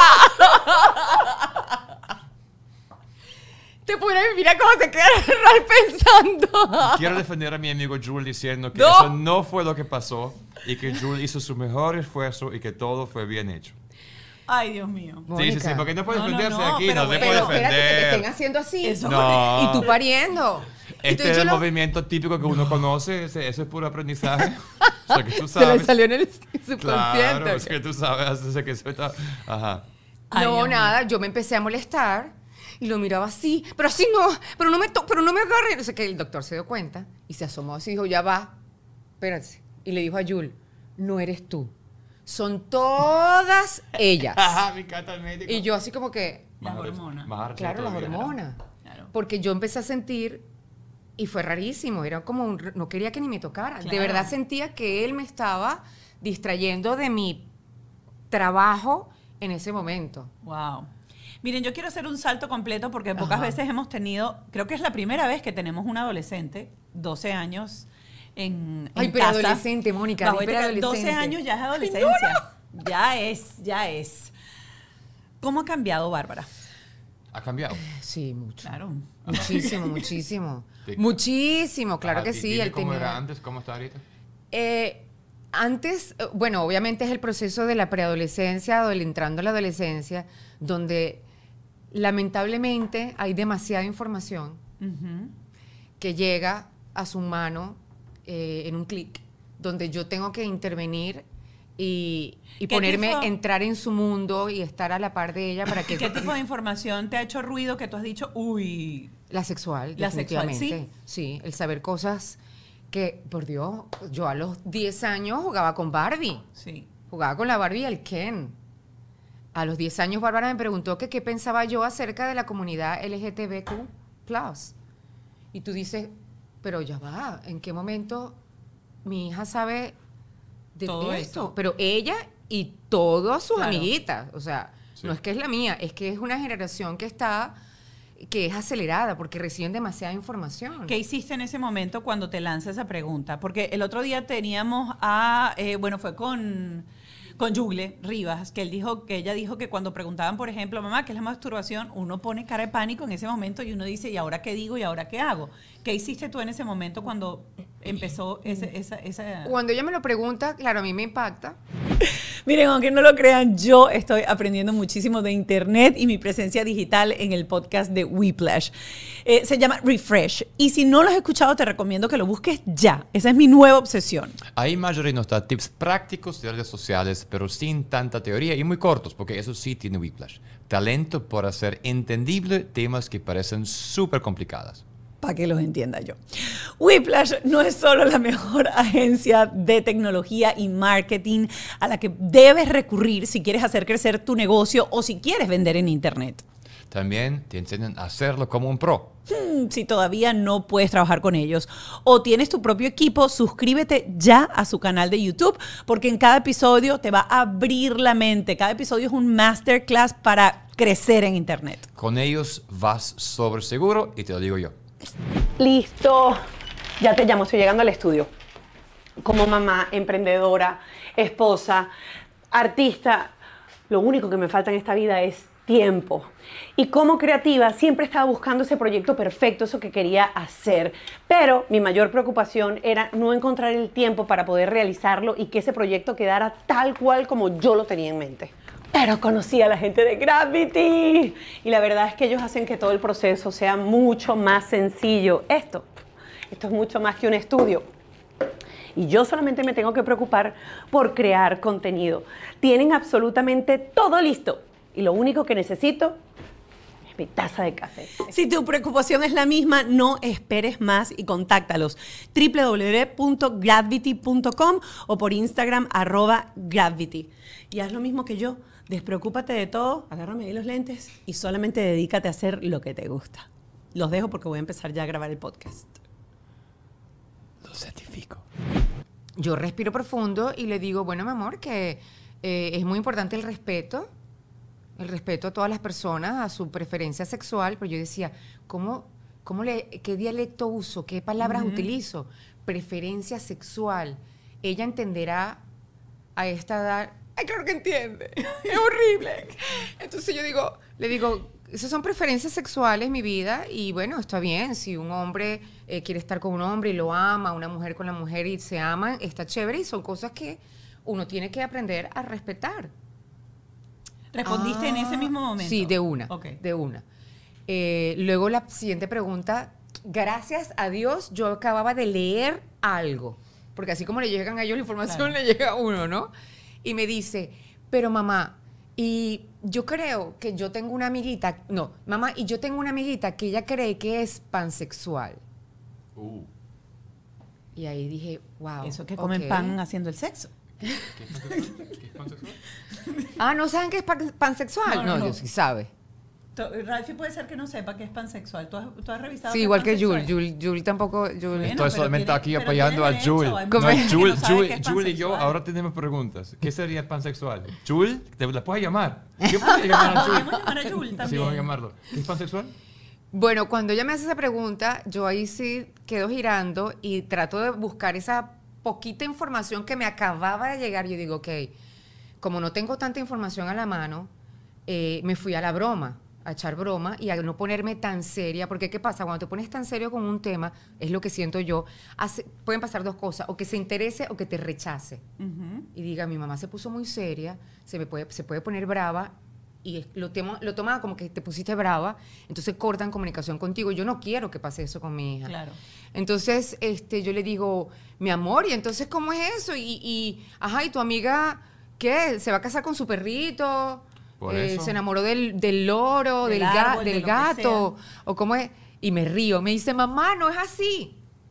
cosa! Te podrás mira cómo se queda Ral pensando. Quiero defender a mi amigo Jules diciendo que No. eso no fue lo que pasó y que Jules hizo su mejor esfuerzo y que todo fue bien hecho. Ay, Dios mío. Sí, sí, Mónica. sí, porque no puede No, no, defenderse no, aquí, pero no se bueno, puede Pero espérate que te defender. estén haciendo así. Eso- No. Y tú pariendo. Este Entonces es yo el lo- movimiento típico que uno conoce, ese es puro aprendizaje. O sea, que tú Se le sabes. salió en el subconsciente. Claro, ¿ok? es que tú sabes, o sea, que eso está... Ajá. Ay, No, Dios mío. nada, yo me empecé a molestar y lo miraba así, pero así no, pero no me agarre. No sé qué, el doctor se dio cuenta y se asomó así y dijo, ya va, espérate. Y le dijo a Jules, no eres tú, son todas ellas. Ajá, me encanta el médico. Y yo así como que, Las Más hormonas. más claro, las todavía. hormonas. Claro. Porque yo empecé a sentir, y fue rarísimo, era como, no quería que ni me tocara. De Claro. verdad sentía que él me estaba distrayendo de mi trabajo en ese momento. Wow. Miren, yo quiero hacer un salto completo porque pocas veces hemos tenido, creo que es la primera vez que tenemos un adolescente, 12 años, en Ay, casa. preadolescente, Mónica, Bajo di esta- 12 preadolescente. años ya es adolescencia. Ya es. ¿Cómo ha cambiado, Bárbara? ¿Ha cambiado? Sí, mucho. Claro. Muchísimo, muchísimo. Sí. Muchísimo, claro Ajá, que sí. dime Él ¿Cómo tenía- era antes? ¿Cómo está ahorita? Antes, bueno, obviamente es el proceso de la preadolescencia o el entrando a la adolescencia, donde lamentablemente hay demasiada información Ujú. que llega a su mano en un clic, donde yo tengo que intervenir y ¿Qué ponerme, tipo- entrar en su mundo y estar a la par de ella para que... ¿Qué tipo de información te ha hecho ruido que tú has dicho, uy? La sexual, La sexual, definitivamente. Sí, el saber cosas que, por Dios, yo a los 10 años jugaba con Barbie. Sí. Jugaba con la Barbie y el Ken. A los 10 años, Bárbara me preguntó que qué pensaba yo acerca de la comunidad LGTBQ+. Y tú dices, pero ya va, ¿en qué momento mi hija sabe de todo esto? Pero ella y todas sus Claro. amiguitas, o sea, Sí. no es que es la mía, es que es una generación que es acelerada porque reciben demasiada información. ¿Qué hiciste en ese momento cuando te lanza esa pregunta? Porque el otro día teníamos fue con Jugle Rivas, que ella dijo que cuando preguntaban, por ejemplo, mamá, ¿qué es la masturbación? Uno pone cara de pánico en ese momento y uno dice, ¿y ahora qué digo? ¿Y ahora qué hago? ¿Qué hiciste tú en ese momento cuando empezó esa... Cuando ella me lo pregunta, claro, a mí me impacta. Miren, aunque no lo crean, yo estoy aprendiendo muchísimo de internet y mi presencia digital en el podcast de Whiplash. Se llama Refresh. Y si no lo has escuchado, te recomiendo que lo busques ya. Esa es mi nueva obsesión. Ahí Marjorie nos da tips prácticos de redes sociales, pero sin tanta teoría y muy cortos, porque eso sí tiene Whiplash. Talento por hacer entendible temas que parecen súper complicados. Para que los entienda yo. Whiplash no es solo la mejor agencia de tecnología y marketing a la que debes recurrir si quieres hacer crecer tu negocio o si quieres vender en internet. También te enseñan a hacerlo como un pro. Si todavía no puedes trabajar con ellos o tienes tu propio equipo, suscríbete ya a su canal de YouTube porque en cada episodio te va a abrir la mente. Cada episodio es un masterclass para crecer en internet. Con ellos vas sobre seguro y te lo digo yo. Listo, ya te llamo, estoy llegando al estudio. Como mamá, emprendedora, esposa, artista, lo único que me falta en esta vida es tiempo. Y como creativa siempre estaba buscando ese proyecto perfecto, eso que quería hacer. Pero mi mayor preocupación era no encontrar el tiempo para poder realizarlo y que ese proyecto quedara tal cual como yo lo tenía en mente. Pero conocí a la gente de Gravity y la verdad es que ellos hacen que todo el proceso sea mucho más sencillo. Esto es mucho más que un estudio. Y yo solamente me tengo que preocupar por crear contenido. Tienen absolutamente todo listo y lo único que necesito es mi taza de café. Si tu preocupación es la misma, no esperes más y contáctalos. www.gravity.com o por Instagram @gravity. Y haz lo mismo que yo. Despreocúpate de todo, agárrame ahí los lentes y solamente dedícate a hacer lo que te gusta. Los dejo porque voy a empezar ya a grabar el podcast. Lo certifico. Yo respiro profundo y le digo, bueno, mi amor, que es muy importante el respeto a todas las personas, a su preferencia sexual, pero yo decía, ¿qué dialecto uso? ¿Qué palabras utilizo? Preferencia sexual. Ella entenderá a esta edad. ¡Ay, claro que entiende! ¡Es horrible! Entonces le digo, esas son preferencias sexuales, mi vida, y bueno, está bien. Si un hombre quiere estar con un hombre y lo ama, una mujer con la mujer y se aman, está chévere y son cosas que uno tiene que aprender a respetar. ¿Respondiste en ese mismo momento? Sí, de una. Okay. De una. Luego la siguiente pregunta, gracias a Dios yo acababa de leer algo, porque así como le llegan a ellos la información, Claro. le llega a uno, ¿no? Y me dice, pero mamá, y yo creo que yo tengo una amiguita, no, mamá, y yo tengo una amiguita que ella cree que es pansexual. Y ahí dije, wow. Eso que comen pan haciendo el sexo. ¿Qué es pansexual? Ah, ¿no saben qué es pansexual? No. Yo sí sabe. Ralphie puede ser que no sepa que es pansexual. ¿Tú has revisado? Sí, qué igual es que pansexual? Jules tampoco. Bueno, Estoy pero solamente tiene- aquí pero apoyando tiene a Jules. derecho, hay No, mucha gente que no sabe Jules que es y yo pansexual. ahora tenemos preguntas. ¿Qué sería el pansexual? ¿Jules? ¿Te la puedes llamar? ¿Qué puedes llamar a Jules? Podemos llamar a Jules Sí, también. vamos a llamarlo. ¿Qué es pansexual? Bueno, cuando ella me hace esa pregunta, yo ahí sí quedo girando y trato de buscar esa poquita información que me acababa de llegar. Yo digo, ok, como no tengo tanta información a la mano, me fui a la broma, a echar broma y a no ponerme tan seria, porque ¿qué pasa? Cuando te pones tan serio con un tema, es lo que siento yo, pueden pasar dos cosas, o que se interese o que te rechace. Y diga, mi mamá se puso muy seria, se puede poner brava, y lo toma como que te pusiste brava, entonces cortan comunicación contigo. Yo no quiero que pase eso con mi hija. Claro. Entonces, yo le digo, mi amor, ¿y entonces cómo es eso? Ajá, ¿y tu amiga qué? ¿Se va a casar con su perrito? Por eso. ¿Se enamoró del loro, Del del árbol, de del lo que gato? ¿O cómo es? Y me río, me dice, mamá, no es así.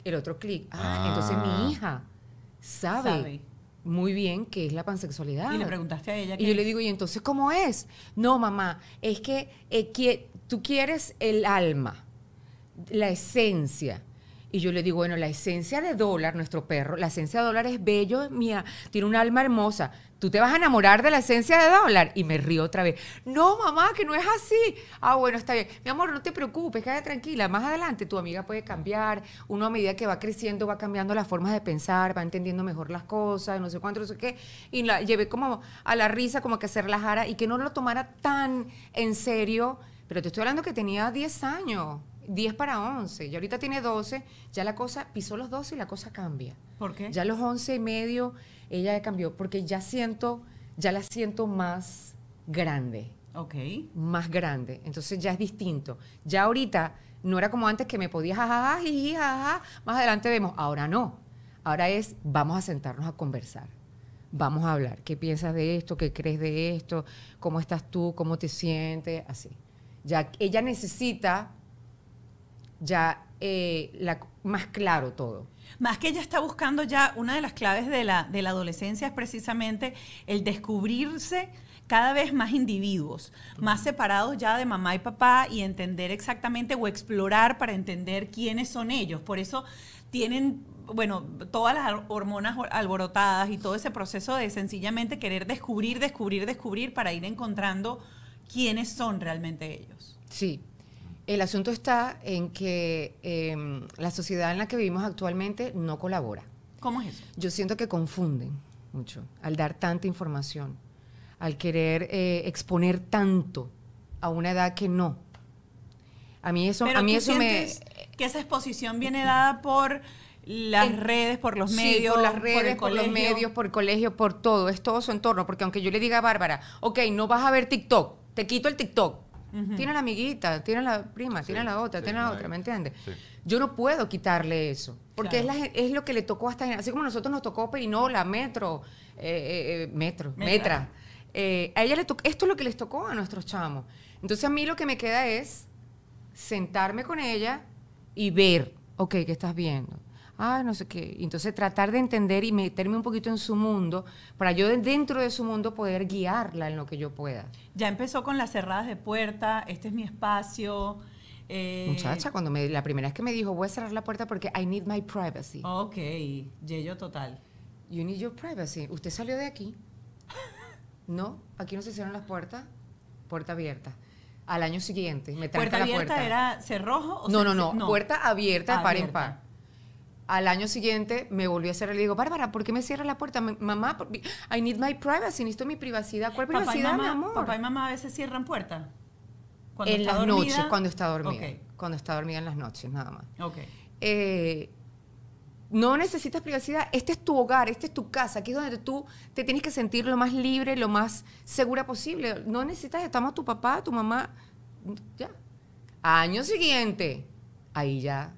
el otro clic. Entonces mi hija sabe muy bien qué es la pansexualidad. Y le preguntaste a ella. Y yo le digo, ¿y entonces cómo es? No, mamá, es que tú quieres el alma, la esencia. Y yo le digo, bueno, la esencia de Dólar, nuestro perro, la esencia de Dólar es bello, mía, tiene un alma hermosa. ¿Tú te vas a enamorar de la esencia de Dólar? Y me río otra vez. No, mamá, que no es así. Bueno, está bien. Mi amor, no te preocupes, quédate tranquila. Más adelante tu amiga puede cambiar. Uno a medida que va creciendo va cambiando las formas de pensar, va entendiendo mejor las cosas, no sé cuánto, no sé qué. Y la llevé como a la risa, como que se relajara y que no lo tomara tan en serio. Pero te estoy hablando que tenía 10 años. 10 para 11, y ahorita tiene 12, ya la cosa, pisó los 12 y la cosa cambia. ¿Por qué? Ya a los 11 y medio, ella cambió, porque ya la siento más grande. Ok. Más grande, entonces ya es distinto. Ya ahorita, no era como antes que me podía jajaja, jiji, jajaja, más adelante vemos, ahora no. Ahora vamos a sentarnos a conversar. Vamos a hablar, ¿qué piensas de esto? ¿Qué crees de esto? ¿Cómo estás tú? ¿Cómo te sientes? Así. Ya ella necesita más claro todo. Más que ella está buscando ya, una de las claves de la adolescencia es precisamente el descubrirse cada vez más individuos, más separados ya de mamá y papá y entender exactamente o explorar para entender quiénes son ellos. Por eso tienen, bueno, todas las hormonas alborotadas y todo ese proceso de sencillamente querer descubrir para ir encontrando quiénes son realmente ellos. Sí. El asunto está en que la sociedad en la que vivimos actualmente no colabora. ¿Cómo es eso? Yo siento que confunden mucho al dar tanta información, al querer exponer tanto a una edad que no. A mí eso me... que esa exposición viene dada por las redes, por los medios, por las redes, por los medios, por el colegio, por todo. Es todo su entorno. Porque aunque yo le diga a Bárbara, ok, no vas a ver TikTok, te quito el TikTok. Tiene la amiguita, tiene la prima, tiene la otra, tiene la otra, ¿me entiendes? Sí. Yo no puedo quitarle eso, porque claro, es lo que le tocó hasta... Así como a nosotros nos tocó Perinola, Metra. A ella le tocó... Esto es lo que les tocó a nuestros chamos. Entonces a mí lo que me queda es sentarme con ella y ver, ok, ¿qué estás viendo? No sé qué. Entonces tratar de entender y meterme un poquito en su mundo para yo dentro de su mundo poder guiarla en lo que yo pueda. Ya empezó con las cerradas de puerta, este es mi espacio. Muchacha, la primera vez que me dijo, voy a cerrar la puerta porque I need my privacy. Ok, yello total. You need your privacy. ¿Usted salió de aquí? No, aquí no se cierran las puertas. Puerta abierta. Al año siguiente me tranca la puerta. ¿Puerta abierta era cerrojo? O no. Puerta abierta de par en par. Al año siguiente me volvió a cerrar y le digo, Bárbara, ¿por qué me cierras la puerta? Mamá, I need my privacy, necesito mi privacidad. ¿Cuál privacidad, mi amor? ¿Papá y mamá a veces cierran puertas? En las noches, cuando está dormida. Okay. Cuando está dormida en las noches, nada más. Okay. No necesitas privacidad. Este es tu hogar, esta es tu casa. Aquí es donde tú te tienes que sentir lo más libre, lo más segura posible. No necesitas, estamos tu papá, tu mamá. Ya. Año siguiente, ahí ya...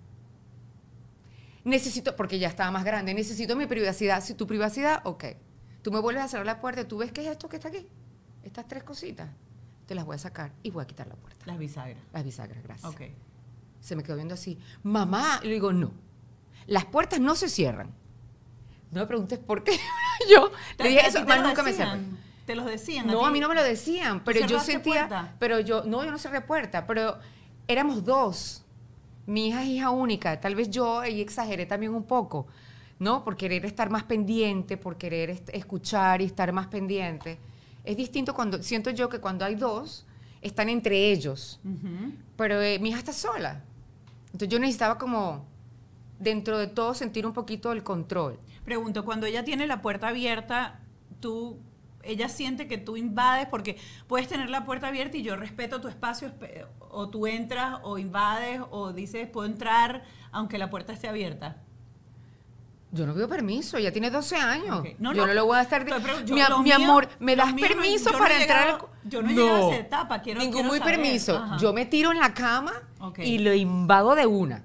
Necesito, porque ya estaba más grande, necesito mi privacidad. Si tu privacidad, ok. Tú me vuelves a cerrar la puerta, ¿tú ves qué es esto que está aquí? Estas 3 cositas, te las voy a sacar y voy a quitar la puerta. Las bisagras. Las bisagras, gracias. Ok. Se me quedó viendo así, mamá, y le digo, no, las puertas no se cierran. No me preguntes por qué. Yo le dije eso, más nunca me cerré. ¿Te los decían? No, a mí no me lo decían, pero yo sentía, puerta? Pero yo no cerré puerta, pero éramos 2. Mi hija es hija única, tal vez yo ahí exageré también un poco, ¿no? Por querer estar más pendiente, por querer escuchar y estar más pendiente. Es distinto siento yo que cuando hay 2, están entre ellos, pero mi hija está sola. Entonces yo necesitaba como, dentro de todo, sentir un poquito el control. Pregunto, cuando ella tiene la puerta abierta, ella siente que tú invades, porque puedes tener la puerta abierta y yo respeto tu espacio, o tú entras o invades o dices, puedo entrar aunque la puerta esté abierta. Yo no pido permiso, ella tiene 12 años. Okay. Yo no le voy a estar... Mi amor, ¿me das permiso para entrar? Yo no he llegado a esa etapa, quiero muy saber. Permiso. Ajá. Yo me tiro en la cama y lo invado de una.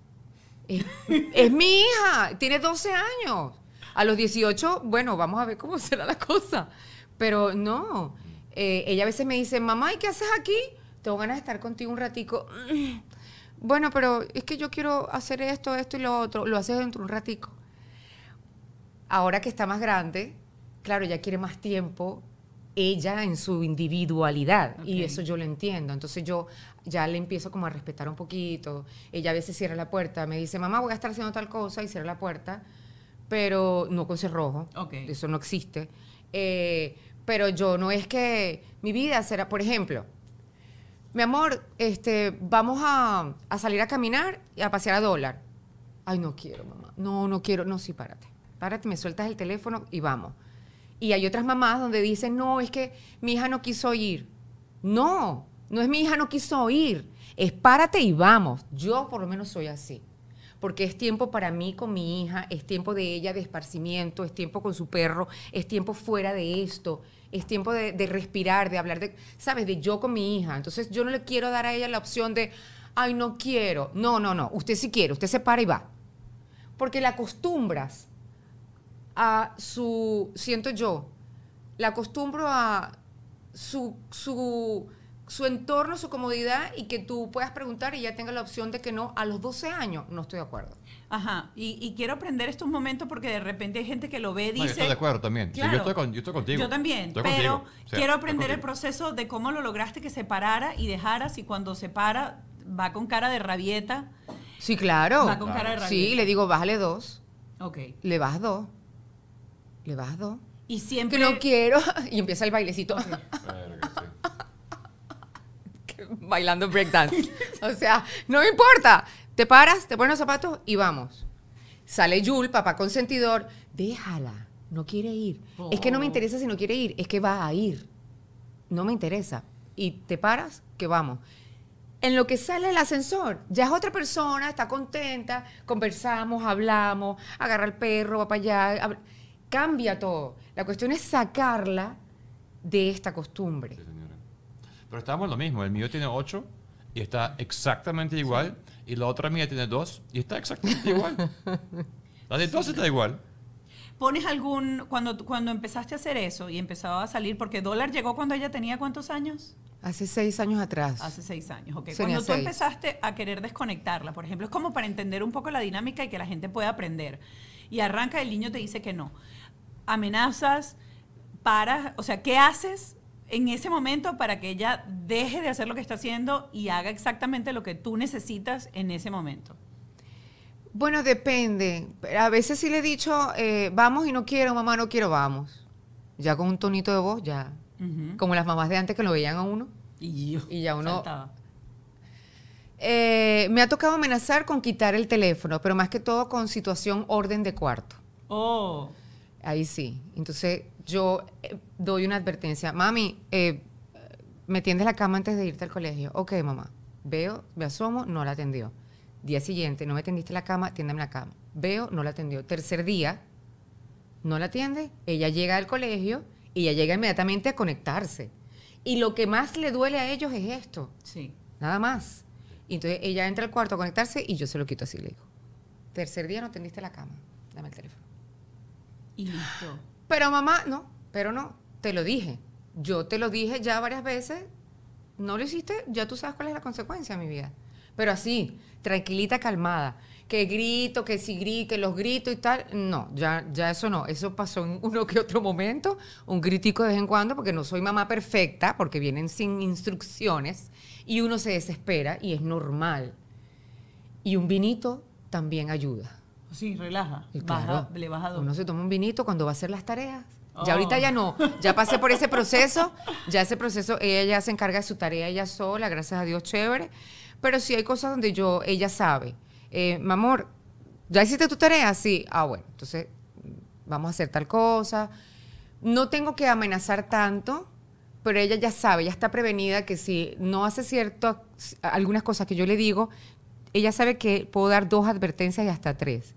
Es mi hija, tiene 12 años. A los 18, bueno, vamos a ver cómo será la cosa. Pero no, ella a veces me dice, mamá, ¿y qué haces aquí? Tengo ganas de estar contigo un ratico. bueno, pero es que yo quiero hacer esto y lo otro. Lo haces dentro de un ratico. Ahora que está más grande, claro, ella quiere más tiempo, ella en su individualidad. Okay. Y eso yo lo entiendo. Entonces yo ya le empiezo como a respetar un poquito. Ella a veces cierra la puerta, me dice, mamá, voy a estar haciendo tal cosa, y cierra la puerta, pero no con cerrojo. Okay. Eso no existe. Pero yo no es que mi vida será, por ejemplo, mi amor, vamos a salir a caminar y a pasear a Dólar. Ay, no quiero, mamá. No quiero. No, sí, párate. Párate, me sueltas el teléfono y vamos. Y hay otras mamás donde dicen, no, es que mi hija no quiso ir. No es mi hija no quiso ir. Es párate y vamos. Yo por lo menos soy así. Porque es tiempo para mí con mi hija, es tiempo de ella de esparcimiento, es tiempo con su perro, es tiempo fuera de esto, es tiempo de respirar, de hablar de, ¿sabes? De yo con mi hija. Entonces yo no le quiero dar a ella la opción de, ay, no quiero. No. Usted sí quiere, usted se para y va. Porque la acostumbras a siento yo, la acostumbro a su entorno, su comodidad, y que tú puedas preguntar y ya tenga la opción de que no. A los 12 años no estoy de acuerdo. Ajá, y quiero aprender estos momentos porque de repente hay gente que lo ve y dice... No, yo estoy de acuerdo también. Claro, sí, yo estoy contigo. Yo también, estoy pero contigo. O sea, quiero aprender el proceso de cómo lo lograste que se parara y dejaras, y cuando se para, va con cara de rabieta. Sí, claro. Va con cara de rabieta. Sí, le digo, bájale 2. Ok. Le bajas 2. Y siempre... Que no quiero. Y empieza el bailecito. Claro que sí. Bailando breakdance. O sea, no me importa. Te paras, te pones los zapatos y vamos. Sale Yul, papá consentidor. Déjala, no quiere ir. Oh. Es que no me interesa si no quiere ir, es que va a ir. No me interesa. Y te paras, que vamos. En lo que sale el ascensor, ya es otra persona, está contenta, conversamos, hablamos, agarra al perro, va para allá. Cambia todo. La cuestión es sacarla de esta costumbre. Sí, señora. Pero estamos en lo mismo. El mío tiene 8 y está exactamente igual. Sí. Y la otra mía tiene 2 y está exactamente igual. La de 2 está igual. ¿Pones algún... Cuando empezaste a hacer eso y empezaba a salir, porque Dólar llegó cuando ella tenía ¿cuántos años? Hace 6 años atrás. Hace 6 años, ok. Cuando tú empezaste a querer desconectarla, por ejemplo, es como para entender un poco la dinámica y que la gente pueda aprender. Y arranca, el niño te dice que no. Amenazas, paras, o sea, ¿qué haces en ese momento para que ella deje de hacer lo que está haciendo y haga exactamente lo que tú necesitas en ese momento? Bueno, depende. A veces sí le he dicho, vamos y no quiero, mamá, no quiero, vamos. Ya con un tonito de voz, ya. Uh-huh. Como las mamás de antes que lo veían a uno. Y ya uno... me ha tocado amenazar con quitar el teléfono, pero más que todo con situación orden de cuarto. Oh. Ahí sí. Entonces yo doy una advertencia. Mami, me tiendes la cama antes de irte al colegio. Ok, mamá. Veo, me asomo, no la atendió. Día siguiente, no me tendiste la cama, tiéndeme la cama. Veo, no la atendió. Tercer día, no la atiende. Ella llega al colegio y ella llega inmediatamente a conectarse. Y lo que más le duele a ellos es esto. Sí. Nada más. Y entonces ella entra al cuarto a conectarse y yo se lo quito así, le digo. Tercer día no tendiste la cama, dame el teléfono. Y listo. Pero mamá, no, te lo dije. Yo te lo dije ya varias veces, no lo hiciste, ya tú sabes cuál es la consecuencia, mi vida. Pero así, tranquilita, calmada. Que grito, que si grito, que los grito y tal. No, ya eso no. Eso pasó en uno que otro momento, un gritico de vez en cuando, porque no soy mamá perfecta, porque vienen sin instrucciones, y uno se desespera y es normal. Y un vinito también ayuda. Sí, relaja. Claro, le baja 2. Uno se toma un vinito cuando va a hacer las tareas. Ya ahorita ya no. Ya pasé por ese proceso. Ya ese proceso, ella ya se encarga de su tarea ella sola, gracias a Dios, chévere. Pero sí hay cosas donde ella sabe. Mi amor, ¿ya hiciste tu tarea? Sí. Ah, bueno, entonces vamos a hacer tal cosa. No tengo que amenazar tanto, pero ella ya sabe, ya está prevenida que si no hace algunas cosas que yo le digo, ella sabe que puedo dar 2 advertencias y hasta 3.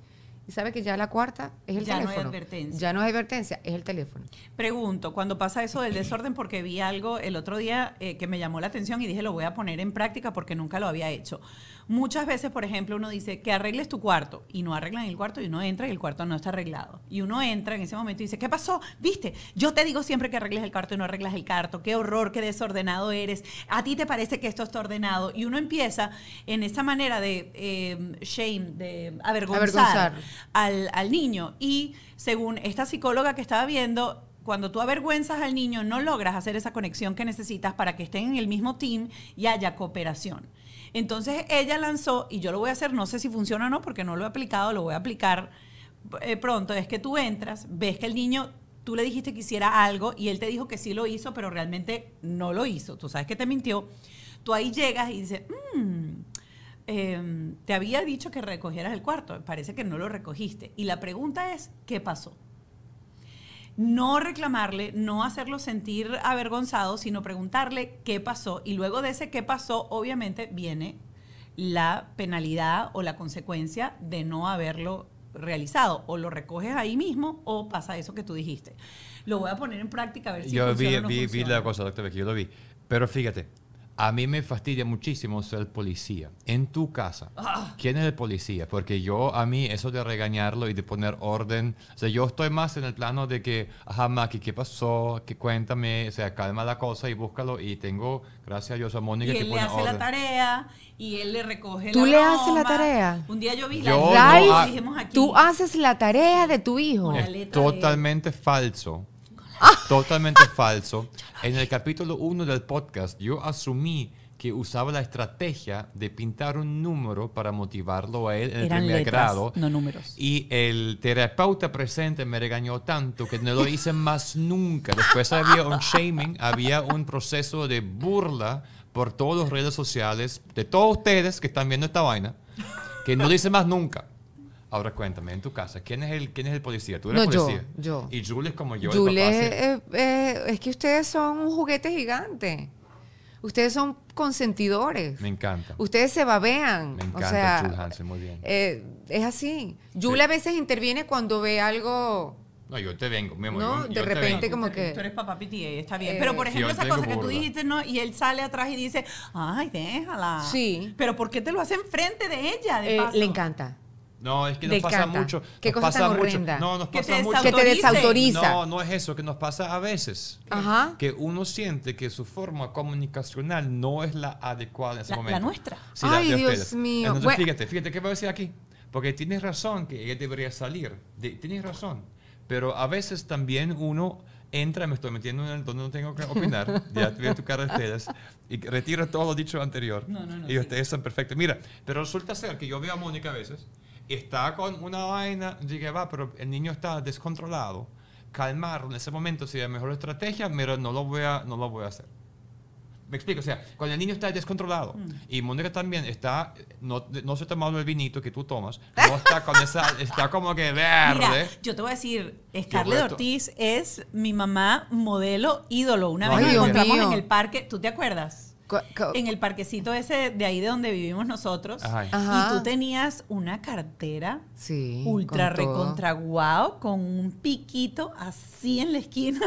y sabe que ya la cuarta es el teléfono. Ya no hay advertencia. Ya no hay advertencia, es el teléfono. Pregunto, cuando pasa eso del desorden, porque vi algo el otro día que me llamó la atención y dije, lo voy a poner en práctica porque nunca lo había hecho. Muchas veces, por ejemplo, uno dice que arregles tu cuarto y no arreglan el cuarto y uno entra y el cuarto no está arreglado. Y uno entra en ese momento y dice, ¿qué pasó? ¿Viste? Yo te digo siempre que arregles el cuarto y no arreglas el cuarto. Qué horror, qué desordenado eres. ¿A ti te parece que esto está ordenado? Y uno empieza en esa manera de shame, de avergonzar. Al niño. Y según esta psicóloga que estaba viendo, cuando tú avergüenzas al niño, no logras hacer esa conexión que necesitas para que estén en el mismo team y haya cooperación. Entonces ella lanzó, y yo lo voy a hacer, no sé si funciona o no, porque no lo he aplicado, lo voy a aplicar pronto, es que tú entras, ves que el niño, tú le dijiste que hiciera algo y él te dijo que sí lo hizo, pero realmente no lo hizo. Tú sabes que te mintió. Tú ahí llegas y dices, te había dicho que recogieras el cuarto, parece que no lo recogiste. Y la pregunta es, ¿qué pasó? No reclamarle, no hacerlo sentir avergonzado, sino preguntarle qué pasó. Y luego de ese qué pasó, obviamente viene la penalidad o la consecuencia de no haberlo realizado. O lo recoges ahí mismo o pasa eso que tú dijiste. Lo voy a poner en práctica a ver si funciona o no funciona. Vi la cosa, doctor, que yo lo vi. Pero fíjate, a mí me fastidia muchísimo ser policía. En tu casa, ¿quién es el policía? Porque a mí, eso de regañarlo y de poner orden, o sea, yo estoy más en el plano de que, Maki, ¿qué pasó? Que cuéntame, o sea, calma la cosa y búscalo. Y tengo, gracias a Dios, a Mónica que pone orden. Y él le hace la tarea y él le recoge ¿Tú la le broma. haces la tarea? Un día yo vi Yo la no y dijimos aquí. Tú haces la tarea de tu hijo. Es totalmente falso. Totalmente falso. En el capítulo 1 del podcast, yo asumí que usaba la estrategia de pintar un número para motivarlo a él en el primer grado. No números. Y el terapeuta presente me regañó tanto que no lo hice más nunca. Después había un shaming, había un proceso de burla por todas las redes sociales de todos ustedes que están viendo esta vaina, que no lo hice más nunca. Ahora cuéntame, en tu casa, ¿quién es el policía? ¿Tú eres policía? Yo. Y Jules como yo. Jules, es que ustedes son un juguete gigante. Ustedes son consentidores. Me encanta. Ustedes se babean. Me encanta, o sea, Jules Hansen, muy bien. Es así. Jules a veces interviene cuando ve algo. No, yo te vengo, mi amor. No, de repente como que... Tú eres papá PTA, está bien. Pero, por ejemplo, sí, esa cosa que tú burla. dijiste, ¿no? Y él sale atrás y dice, ay, déjala. Sí. Pero ¿por qué te lo hace enfrente de ella, de paso? Le encanta. No, es que Le nos pasa encanta. mucho. ¿Qué nos cosa pasa tan mucho. horrenda? No, nos Que pasa te mucho. Que te desautoriza. No, no es eso, que nos pasa a veces. Ajá. Que uno siente que su forma comunicacional no es la adecuada en ese momento. La nuestra. Sí, Ay, de Dios ustedes. mío. Entonces, Bueno. fíjate, ¿qué voy a decir aquí? Porque tienes razón que ella debería salir. Tienes razón. Pero a veces también uno entra, me estoy metiendo en el donde no tengo que opinar, ya veo tu cara de ustedes, y retiro todo lo dicho anterior. No, y ustedes son perfectos. Mira, pero resulta ser que yo veo a Mónica a veces, y está con una vaina, dije, pero el niño está descontrolado. Calmarlo en ese momento sería la mejor estrategia, pero no lo voy a hacer. Me explico, o sea, cuando el niño está descontrolado y Mónica también está, no se ha tomado el vinito que tú tomas, no está con esa, está como que verde. Mira, yo te voy a decir, Scarlett Ortiz es mi mamá modelo ídolo. Una vez Ay, nos Dios encontramos mío. en el parque, ¿tú te acuerdas? En el parquecito ese de ahí de donde vivimos nosotros. Ajá. Ajá. Y tú tenías una cartera Sí. ultra con todo. recontra guau, con un piquito así en la esquina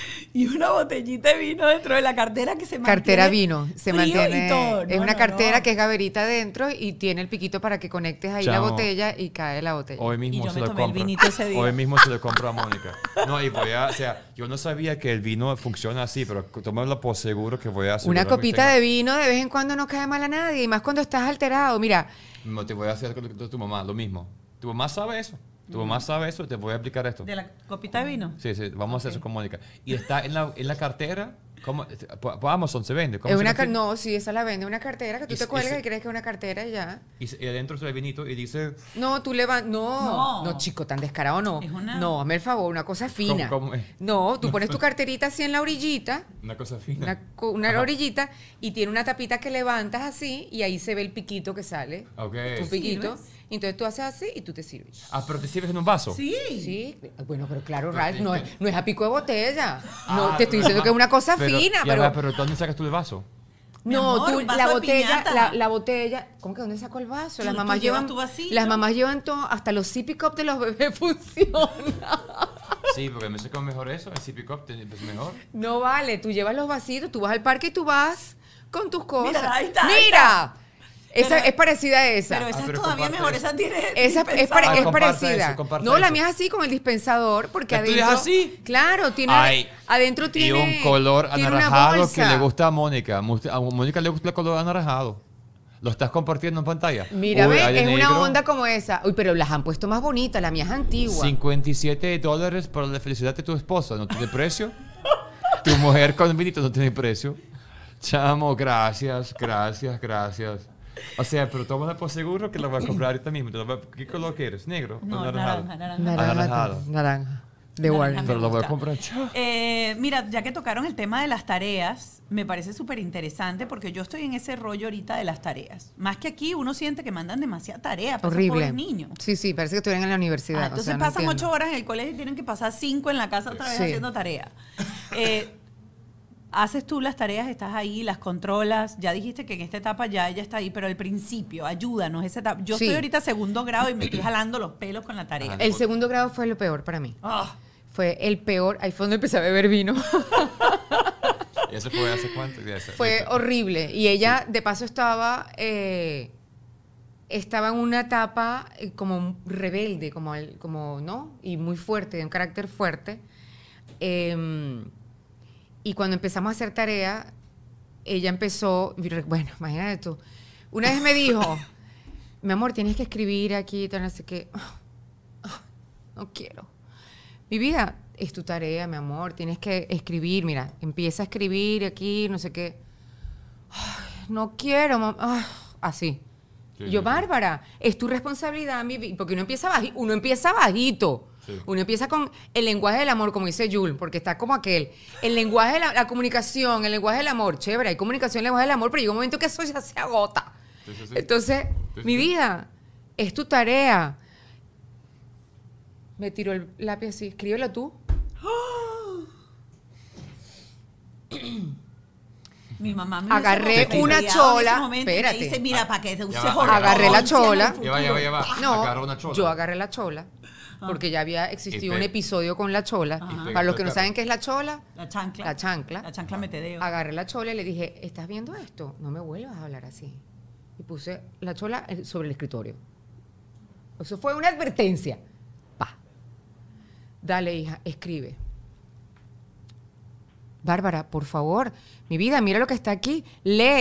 y una botellita de vino dentro de la cartera que se mantiene Cartera vino, se frío mantiene. y todo. Es No, una no, cartera no. que es gaverita adentro y tiene el piquito para que conectes ahí la Chamo. botella y cae la botella. Hoy mismo Y yo se me lo tomé el compro. vinito ese día. Hoy mismo se lo compro a Mónica. No, y o sea, yo no sabía que el vino funciona así, pero tómalo por seguro que voy a hacer. Una copita de vino de vez en cuando no cae mal a nadie, y más cuando estás alterado. Mira, No te voy a hacer con tu mamá, lo mismo. Tu mamá sabe eso. Tu mamá sabe eso, te voy a explicar esto. ¿De la copita de vino? Sí, vamos a hacer eso con Mónica. Y está en la cartera, ¿cómo? Por Amazon se vende. ¿Cómo es se una llama? no, sí, esa la vende, una cartera que tú Y- te cuelgas y- y crees que es una cartera y ya. Y adentro está el vinito y dice... No, tú levantas. No, No. no, chico, tan descarado no. Es una- No, hazme el favor, una cosa fina. ¿Cómo es? No, tú pones tu carterita así en la orillita, Una cosa fina. una Ajá. orillita, y tiene una tapita que levantas así y ahí se ve el piquito que sale. Ok. Tu piquito. ¿Sirves? Y entonces tú haces así y tú te sirves. Ah, pero te sirves en un vaso. Sí. Sí, bueno, pero claro, Pero Ralph, es no que- es a pico de botella. No, Ah, te estoy diciendo que es una cosa pero, fina, ya pero... va, pero ¿dónde sacas tú el vaso? Mi No, amor, tú, un vaso la de botella, piñata. la botella, ¿cómo que dónde sacó el vaso? Las Tú mamás llevas llevan, tu vasito. las mamás llevan todo, hasta los sippy cup de los bebés funcionan. Sí, porque me sé cómo mejor eso, el sippy cup es mejor. No vale, tú llevas los vasitos, tú vas al parque y tú vas con tus cosas. Mira, ahí está, ¡Mira! Esa Pero- es parecida a esa. Pero esa es pero todavía comparte mejor, eso. esa tiene Esa es, dispensador. es comparte parecida. eso, comparte No, la eso. mía es así con el dispensador porque ¿La tuya es adentro. así? Claro, tiene Ay, adentro tiene y un color tiene una anaranjado que bolsa. le gusta a Mónica. A Mónica le gusta el color anaranjado. ¿Lo estás compartiendo en pantalla? Mira, Uy, ve, hay de es una negro. onda como esa. Uy, pero las han puesto más bonitas, la mía es antigua. $57 para la felicidad de tu esposa. ¿No tiene precio? Tu mujer con vinito no tiene precio. Chamo, gracias. O sea, pero tómala por seguro que la voy a comprar ahorita mismo. ¿Qué color quieres? ¿Negro? No, ¿O anaranjado? naranja. Anaranjado. Naranja. De Naranja Warner. me Pero lo voy a gusta. comprar ya. Mira, ya que tocaron el tema de las tareas, me parece súper interesante porque yo estoy en ese rollo ahorita de las tareas. Más que aquí, uno siente que mandan demasiada tarea para esos Horrible. pobres niños. Sí, sí, parece que estuvieran en la universidad. Entonces o sea, no pasan entiendo. 8 horas en el colegio y tienen que pasar 5 en la casa otra vez Sí. haciendo tarea. Haces tú las tareas, estás ahí, las controlas. Ya dijiste que en esta etapa ya ella está ahí, pero al principio, ayúdanos. Esa etapa. Yo Sí. estoy ahorita segundo grado y me estoy jalando los pelos con la tarea. Ajá. El segundo grado fue lo peor para mí. Ah, Fue el peor. Ahí fue donde empecé a beber vino. ¿Y eso fue hace cuánto? Fue horrible. Y ella, de paso, estaba en una etapa como rebelde, como, ¿no? Y muy fuerte, de un carácter fuerte. Y cuando empezamos a hacer tarea, ella empezó, bueno, imagínate tú. Una vez me dijo, mi amor, tienes que escribir aquí, tal, no sé qué. No quiero. Mi vida es tu tarea, mi amor, tienes que escribir, mira, empieza a escribir aquí, no sé qué. Ay, no quiero, mamá. Así. Sí, Yo, sí, sí. Bárbara, es tu responsabilidad, porque uno empieza bajito. Sí. Uno empieza con el lenguaje del amor, como dice Jules, porque está como aquel. El lenguaje de la comunicación, el lenguaje del amor. Chévere, hay comunicación, lenguaje del amor, pero llega un momento que eso ya se agota. Sí, sí, sí. Entonces, Sí, mi sí. vida, es tu tarea. Me tiró el lápiz así, escríbelo tú. mi mamá me Agarré hubiese una criado en ese chola, momento y me espérate. dice, mira, para que te uses va, horror, agarré la en el chola. futuro. Ya va. No, Agarró una chola. yo agarré la chola, porque ya había existido Y un pe- episodio con la chola. Ajá. Para los que no Claro. saben qué es la chola, La chancla. La chancla. La chancla metedeo. agarré la chola y le dije, ¿estás viendo esto? No me vuelvas a hablar así. Y puse la chola sobre el escritorio. Eso fue una advertencia. Pa. Dale, hija, escribe. Bárbara, por favor, mi vida, mira lo que está aquí. Lee,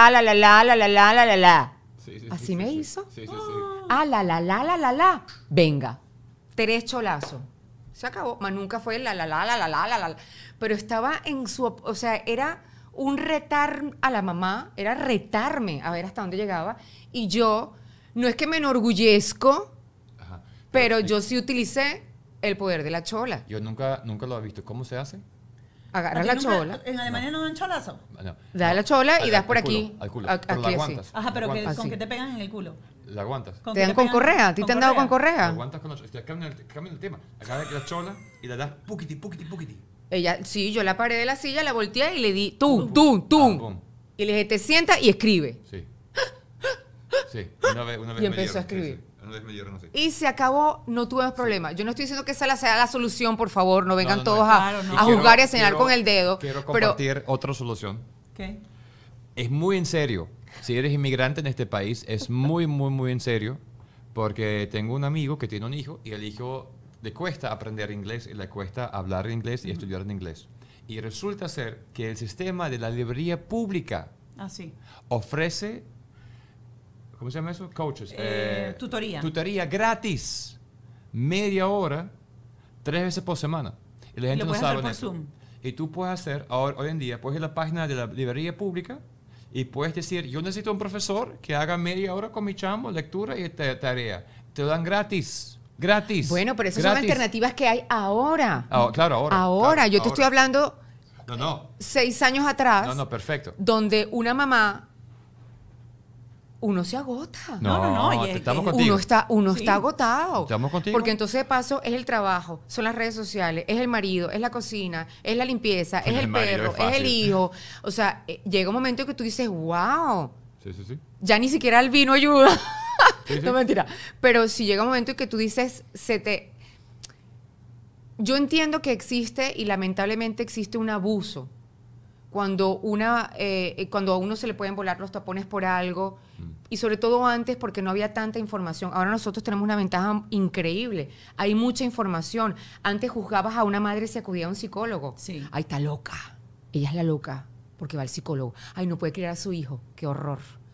la. Sí, sí, ¿Así sí, me sí, hizo? Sí, sí, sí. Ah, la. Venga. 3 cholazos. Se acabó. Más nunca fue la. Pero estaba en su... O sea, era un retar a la mamá, era retarme a ver hasta dónde llegaba. Y yo, no es que me enorgullezco, Ajá. pero yo sí utilicé el poder de la chola. Yo nunca lo he visto. ¿Cómo se hace? Agarras ¿A la ti nunca- chola, En Alemania no dan cholazo. No. das la chola y das por al culo, aquí. Al culo. A- Pero aquí la así. aguantas. Ajá, pero la que, aguantas. ¿con Así. qué te pegan en el culo? La aguantas. ¿Con ¿Te qué dan con pegan? correa? ¿A ti te han dado con La correa? aguantas con la chola. Cambia el tema. Agarras la chola y le das puquiti. Ella, sí, yo la paré de la silla, la volteé y le di Pum. tum. Pum. Y le dije, te sienta y escribe. Sí. Sí. Una vez Y me empezó dieron, a escribir. sí. Una vez me dieron así. Y se acabó, no tuvimos problema. Yo no estoy diciendo que esa sea la solución, por favor, no vengan No. todos Claro, no. a Y juzgar y a señalar quiero- con el dedo. Quiero Pero compartir otra solución. ¿Qué? Es muy en serio. Si eres inmigrante en este país, es muy en serio. Porque tengo un amigo que tiene un hijo y el hijo le cuesta aprender inglés y le cuesta hablar inglés y estudiar en inglés. Y resulta ser que el sistema de la librería pública Ah, sí. ofrece, ¿cómo se llama eso? Coaches. Tutoría. Tutoría gratis. Media hora, 3 veces por semana. Y la gente lo no puedes sabe hacer por eso. Zoom. Y tú puedes hacer, hoy en día, puedes ir a la página de la librería pública y puedes decir, yo necesito un profesor que haga media hora con mi chamo, lectura y tarea. Te lo dan gratis. Gratis. bueno, pero esas son Gratis. alternativas que hay ahora. Claro, ahora. Ahora, claro, yo te estoy ahora. hablando No, 6 años atrás, no, perfecto. donde una mamá uno se agota. No, estamos contigo. Uno está agotado. Estamos contigo. Porque entonces de paso es el trabajo, son las redes sociales, es el marido, es la cocina, es la limpieza, es el perro, es el hijo. O sea, llega un momento que tú dices, wow. Sí. Ya ni siquiera el vino ayuda. Sí. No, mentira. Pero si llega un momento en que tú dices, yo entiendo que existe y lamentablemente existe un abuso. Cuando a uno se le pueden volar los tapones por algo, y sobre todo antes porque no había tanta información. Ahora nosotros tenemos una ventaja increíble. Hay mucha información. Antes juzgabas a una madre y se acudía a un psicólogo. Sí. Ay, está loca. Ella es la loca porque va al psicólogo. Ay, no puede criar a su hijo. Qué horror.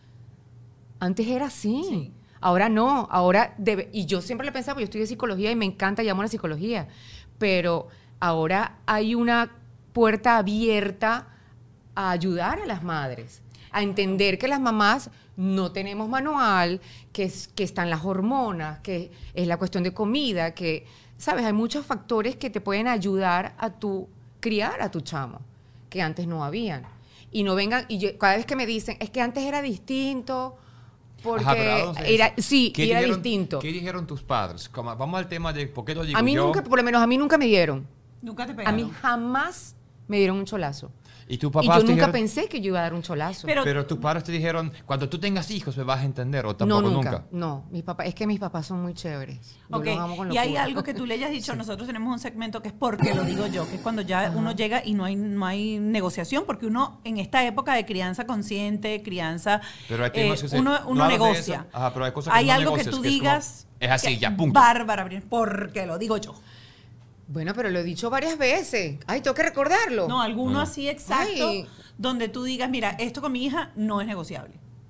Antes era así. Sí. Ahora no. Y yo siempre le pensaba, yo estudié psicología y me encanta, llamo a la psicología. Pero ahora hay una puerta abierta a ayudar a las madres, a entender que las mamás no tenemos manual, que están las hormonas, que es la cuestión de comida, que, ¿sabes? Hay muchos factores que te pueden ayudar a criar a tu chamo, que antes no habían. Y no vengan, cada vez que me dicen, es que antes era distinto, porque era distinto. ¿Qué dijeron tus padres? Vamos al tema de por qué lo digo por lo menos a mí nunca me dieron. ¿Nunca te pegaron? A mí jamás me dieron un cholazo. Y yo nunca pensé que yo iba a dar un cholazo. Pero tus padres te dijeron, cuando tú tengas hijos me vas a entender, o tampoco nunca. No, es que mis papás son muy chéveres. Yo Okay. los amo con Y hay locura. algo que tú le hayas dicho, nosotros tenemos un segmento que es porque lo digo yo, que es cuando ya uno llega y no hay negociación, porque uno en esta época de crianza consciente, pero hay temas que uno negocia. Pero hay cosas que hay no algo negocias, que tú que digas, es así, ya, punto. Bárbara, porque lo digo yo. Bueno, pero lo he dicho varias veces. Ay, tengo que recordarlo. No, alguno así exacto, Ay. donde tú digas, mira, esto con mi hija no es negociable.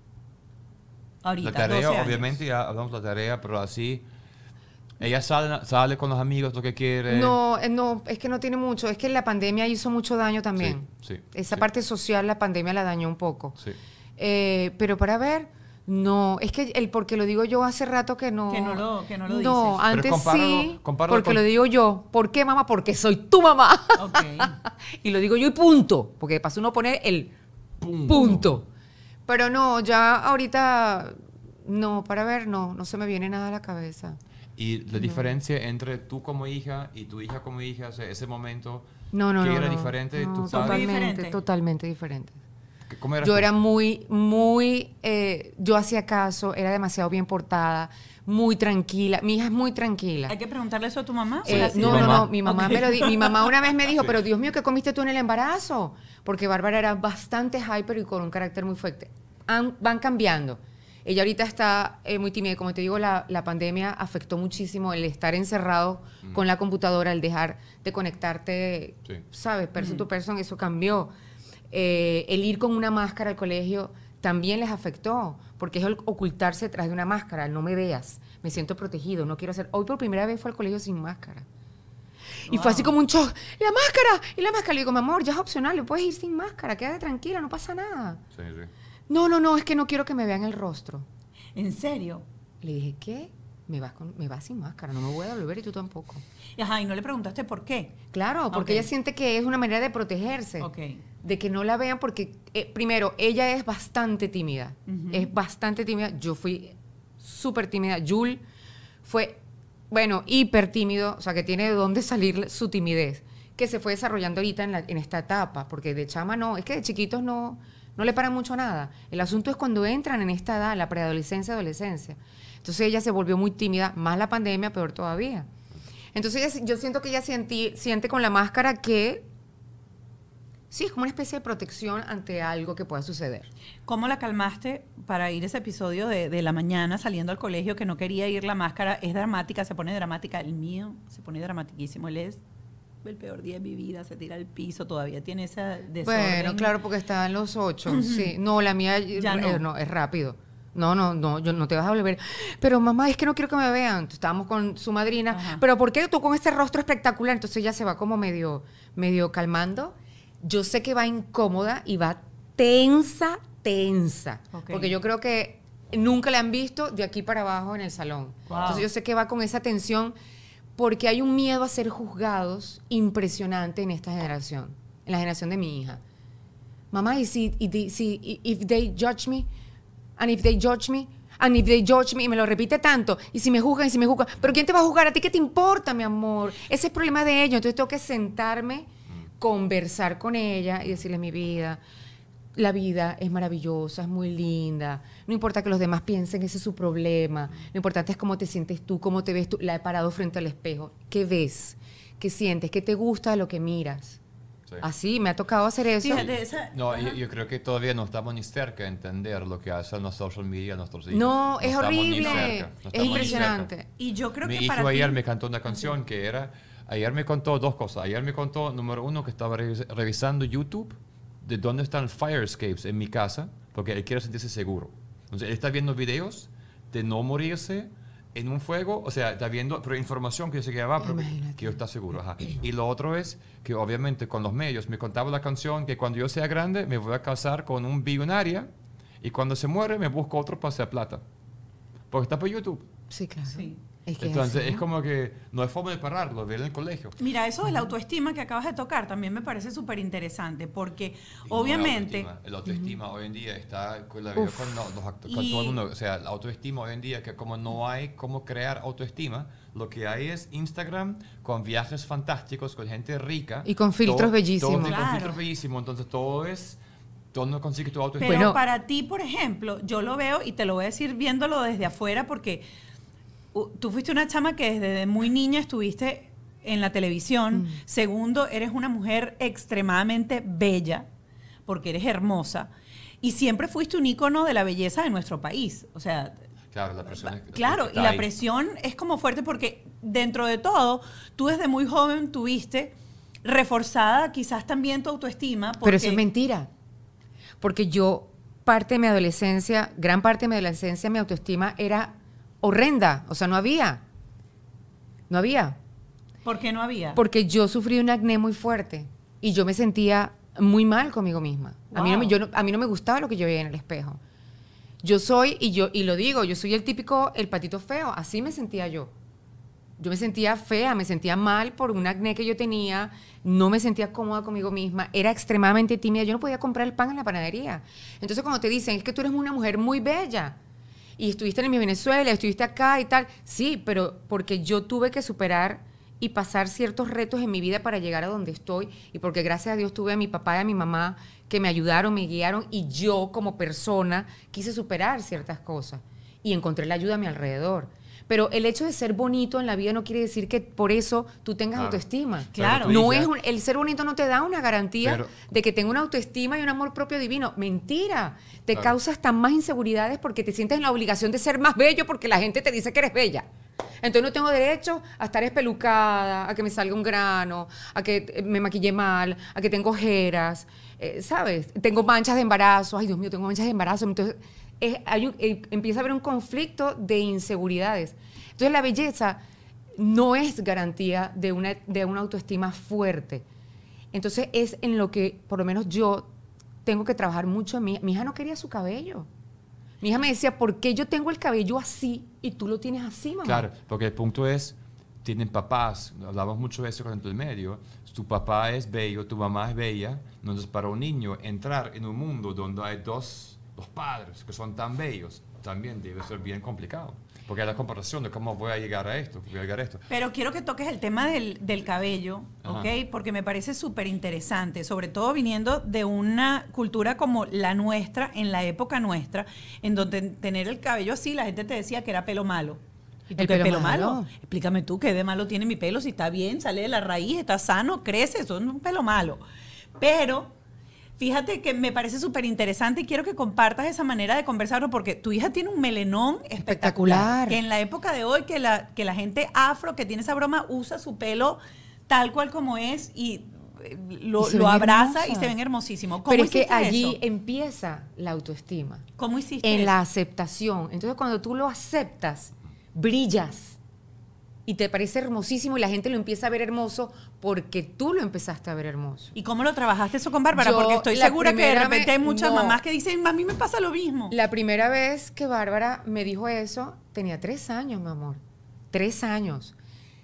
Ahorita, La tarea, 12 años. obviamente, ya hablamos de la tarea, pero así, ella sale con los amigos, lo que quiere. No, es que no tiene mucho. Es que la pandemia hizo mucho daño también. Sí, Esa parte social, la pandemia la dañó un poco. Sí. Pero para ver, no, es que porque lo digo yo hace rato que no. Que no lo dices. No, antes sí, compáralo porque con... lo digo yo. ¿Por qué, mamá? Porque soy tu mamá. Okay. Y lo digo yo y punto. Porque de paso uno pone el punto. Pero no, ya ahorita, no, para ver, no se me viene nada a la cabeza. Y la diferencia entre tú como hija y tu hija como hija, o sea, ese momento, No, ¿qué era diferente de tus padres? Totalmente diferente. ¿Cómo eras Yo tú? era yo hacía caso, era demasiado bien portada, muy tranquila. Mi hija es muy tranquila. Hay que preguntarle eso a tu mamá. No, mi mamá Okay. mi mamá una vez me dijo, Sí. pero Dios mío, ¿qué comiste tú en el embarazo? Porque Bárbara era bastante hyper y con un carácter muy fuerte. Van cambiando. Ella ahorita está muy tímida. Como te digo, la pandemia afectó muchísimo el estar encerrado con la computadora, el dejar de conectarte, Sí. ¿sabes? Person to person, eso cambió. El ir con una máscara al colegio también les afectó, porque es el ocultarse detrás de una máscara. No me veas, me siento protegido, no quiero hacer... Hoy por primera vez fue al colegio sin máscara. Y fue así como un shock. ¡La máscara! Y la máscara. Le digo, mi amor, ya es opcional, le puedes ir sin máscara, quédate tranquila, no pasa nada. Sí. No, es que no quiero que me vean el rostro. ¿En serio? Le dije, ¿qué? Me vas sin máscara, no me voy a devolver y tú tampoco. Ajá, y no le preguntaste por qué. Claro, porque Ok. ella siente que es una manera de protegerse. Ok. De que no la vean porque, primero, ella es bastante tímida. Ujú. Es bastante tímida. Yo fui súper tímida. Yul fue, hiper tímido, o sea, que tiene de dónde salir su timidez, que se fue desarrollando ahorita en esta etapa, porque de chama no, es que de chiquitos no le paran mucho a nada. El asunto es cuando entran en esta edad, la preadolescencia, adolescencia. Entonces ella se volvió muy tímida, más la pandemia, peor todavía. Entonces yo siento que ella siente con la máscara que sí, es como una especie de protección ante algo que pueda suceder. ¿Cómo la calmaste para ir ese episodio de la mañana saliendo al colegio que no quería ir la máscara? Es dramática, se pone dramática. El mío se pone dramatiquísimo. Él es el peor día de mi vida, se tira al piso, todavía tiene esa desorden. Bueno, claro, porque está en los 8. Sí. No, la mía Ya no. es rápido. No, yo no te vas a volver. Pero mamá, es que no quiero que me vean. Entonces, estábamos con su madrina. Ajá. Pero ¿por qué tú con ese rostro espectacular? Entonces ella se va como medio calmando. Yo sé que va incómoda y va tensa. Ok. Porque yo creo que nunca la han visto de aquí para abajo en el salón. Wow. Entonces yo sé que va con esa tensión porque hay un miedo a ser juzgados impresionante en esta generación, en la generación de mi hija. Mamá, if they judge me, And if they judge me, y me lo repite tanto, y si me juzgan, pero ¿quién te va a juzgar? ¿A ti qué te importa, mi amor? Ese es el problema de ellos. Entonces tengo que sentarme, conversar con ella y decirle: mi vida, la vida es maravillosa, es muy linda, no importa que los demás piensen, ese es su problema, lo importante es cómo te sientes tú, cómo te ves tú. La he parado frente al espejo. ¿Qué ves? ¿Qué sientes? ¿Qué te gusta de lo que miras? Sí. Así, me ha tocado hacer eso. Fíjate, no, yo creo que todavía no estamos ni cerca de entender lo que hacen los social media nuestros hijos. No, es horrible, es impresionante. Y yo creo que mi hijo ayer me cantó una canción que era, ayer me contó dos cosas. Ayer me contó, número uno, que estaba revisando YouTube de dónde están fire escapes en mi casa, porque él quiere sentirse seguro. Entonces, él está viendo videos de no morirse en un fuego, o sea, está viendo pero información que yo sé que va, pero que yo está seguro. Ajá. Y lo otro es que obviamente con los medios me contaba la canción que cuando yo sea grande me voy a casar con un billonaria y cuando se muere me busco otro para hacer plata. Porque está por YouTube. Sí, claro. Sí. Entonces es como que no hay forma de pararlo, ver en el colegio. Mira, eso de la autoestima que acabas de tocar también me parece súper interesante porque obviamente... El autoestima hoy en día está con todo el mundo. O sea, la autoestima hoy en día, que como no hay cómo crear autoestima, lo que hay es Instagram con viajes fantásticos, con gente rica. Y con filtros bellísimos. Con filtros bellísimos, entonces todo es... ¿Dónde consigues tu autoestima? Pero para ti, por ejemplo, yo lo veo y te lo voy a decir viéndolo desde afuera porque... Tú fuiste una chama que desde muy niña estuviste en la televisión. Segundo, eres una mujer extremadamente bella, porque eres hermosa. Y siempre fuiste un ícono de la belleza de nuestro país. O sea... Claro, la presión Claro, y la presión es como fuerte porque dentro de todo, tú desde muy joven tuviste reforzada quizás también tu autoestima. Pero eso es mentira. Porque yo, gran parte de mi adolescencia, mi autoestima era... horrenda, o sea, no había. ¿Por qué no había? Porque yo sufrí un acné muy fuerte y yo me sentía muy mal conmigo misma. Wow. A mí no me gustaba lo que yo veía en el espejo. Yo soy, y lo digo, yo soy el patito feo, así me sentía yo. Yo me sentía fea, me sentía mal por un acné que yo tenía, no me sentía cómoda conmigo misma, era extremadamente tímida, yo no podía comprar el pan en la panadería. Entonces cuando te dicen, es que tú eres una mujer muy bella, y estuviste en mi Venezuela, estuviste acá y tal. Sí, pero porque yo tuve que superar y pasar ciertos retos en mi vida para llegar a donde estoy y porque gracias a Dios tuve a mi papá y a mi mamá que me ayudaron, me guiaron y yo como persona quise superar ciertas cosas y encontré la ayuda a mi alrededor. Pero el hecho de ser bonito en la vida no quiere decir que por eso tú tengas autoestima. Claro. No es el ser bonito no te da una garantía de que tenga una autoestima y un amor propio divino. Mentira. Te causa hasta más inseguridades porque te sientes en la obligación de ser más bello porque la gente te dice que eres bella. Entonces no tengo derecho a estar espelucada, a que me salga un grano, a que me maquille mal, a que tengo ojeras, ¿sabes? Tengo manchas de embarazo. Ay, Dios mío, tengo manchas de embarazo. Entonces... empieza a haber un conflicto de inseguridades. Entonces la belleza no es garantía de una autoestima fuerte. Entonces es en lo que por lo menos yo tengo que trabajar mucho en mí. Mi hija no quería su cabello. Mi hija me decía, ¿por qué yo tengo el cabello así y tú lo tienes así, mamá? Claro, porque el punto es, tienen papás, hablamos mucho de eso con el medio, tu papá es bello, tu mamá es bella, entonces para un niño entrar en un mundo donde hay dos padres que son tan bellos, también debe ser bien complicado. Porque hay la comparación de cómo voy a llegar a esto. Pero quiero que toques el tema del cabello, ¿ok? Porque me parece súper interesante, sobre todo viniendo de una cultura como la nuestra, en la época nuestra, en donde tener el cabello así, la gente te decía que era pelo malo. ¿Y tú qué pelo malo? Explícame tú qué de malo tiene mi pelo, si está bien, sale de la raíz, está sano, crece, eso es un pelo malo. Pero... fíjate que me parece súper interesante y quiero que compartas esa manera de conversarlo porque tu hija tiene un melenón espectacular. Que en la época de hoy, que la gente afro que tiene esa broma usa su pelo tal cual como es y lo abraza hermosa. Y se ven hermosísimos. Pero es que allí empieza la autoestima. ¿Cómo hiciste en eso? La aceptación. Entonces cuando tú lo aceptas, brillas. Y te parece hermosísimo y la gente lo empieza a ver hermoso porque tú lo empezaste a ver hermoso. ¿Y cómo lo trabajaste eso con Bárbara? Porque estoy segura que de repente hay muchas mamás que dicen, a mí me pasa lo mismo. La primera vez que Bárbara me dijo eso, tenía 3 años, mi amor. 3 años.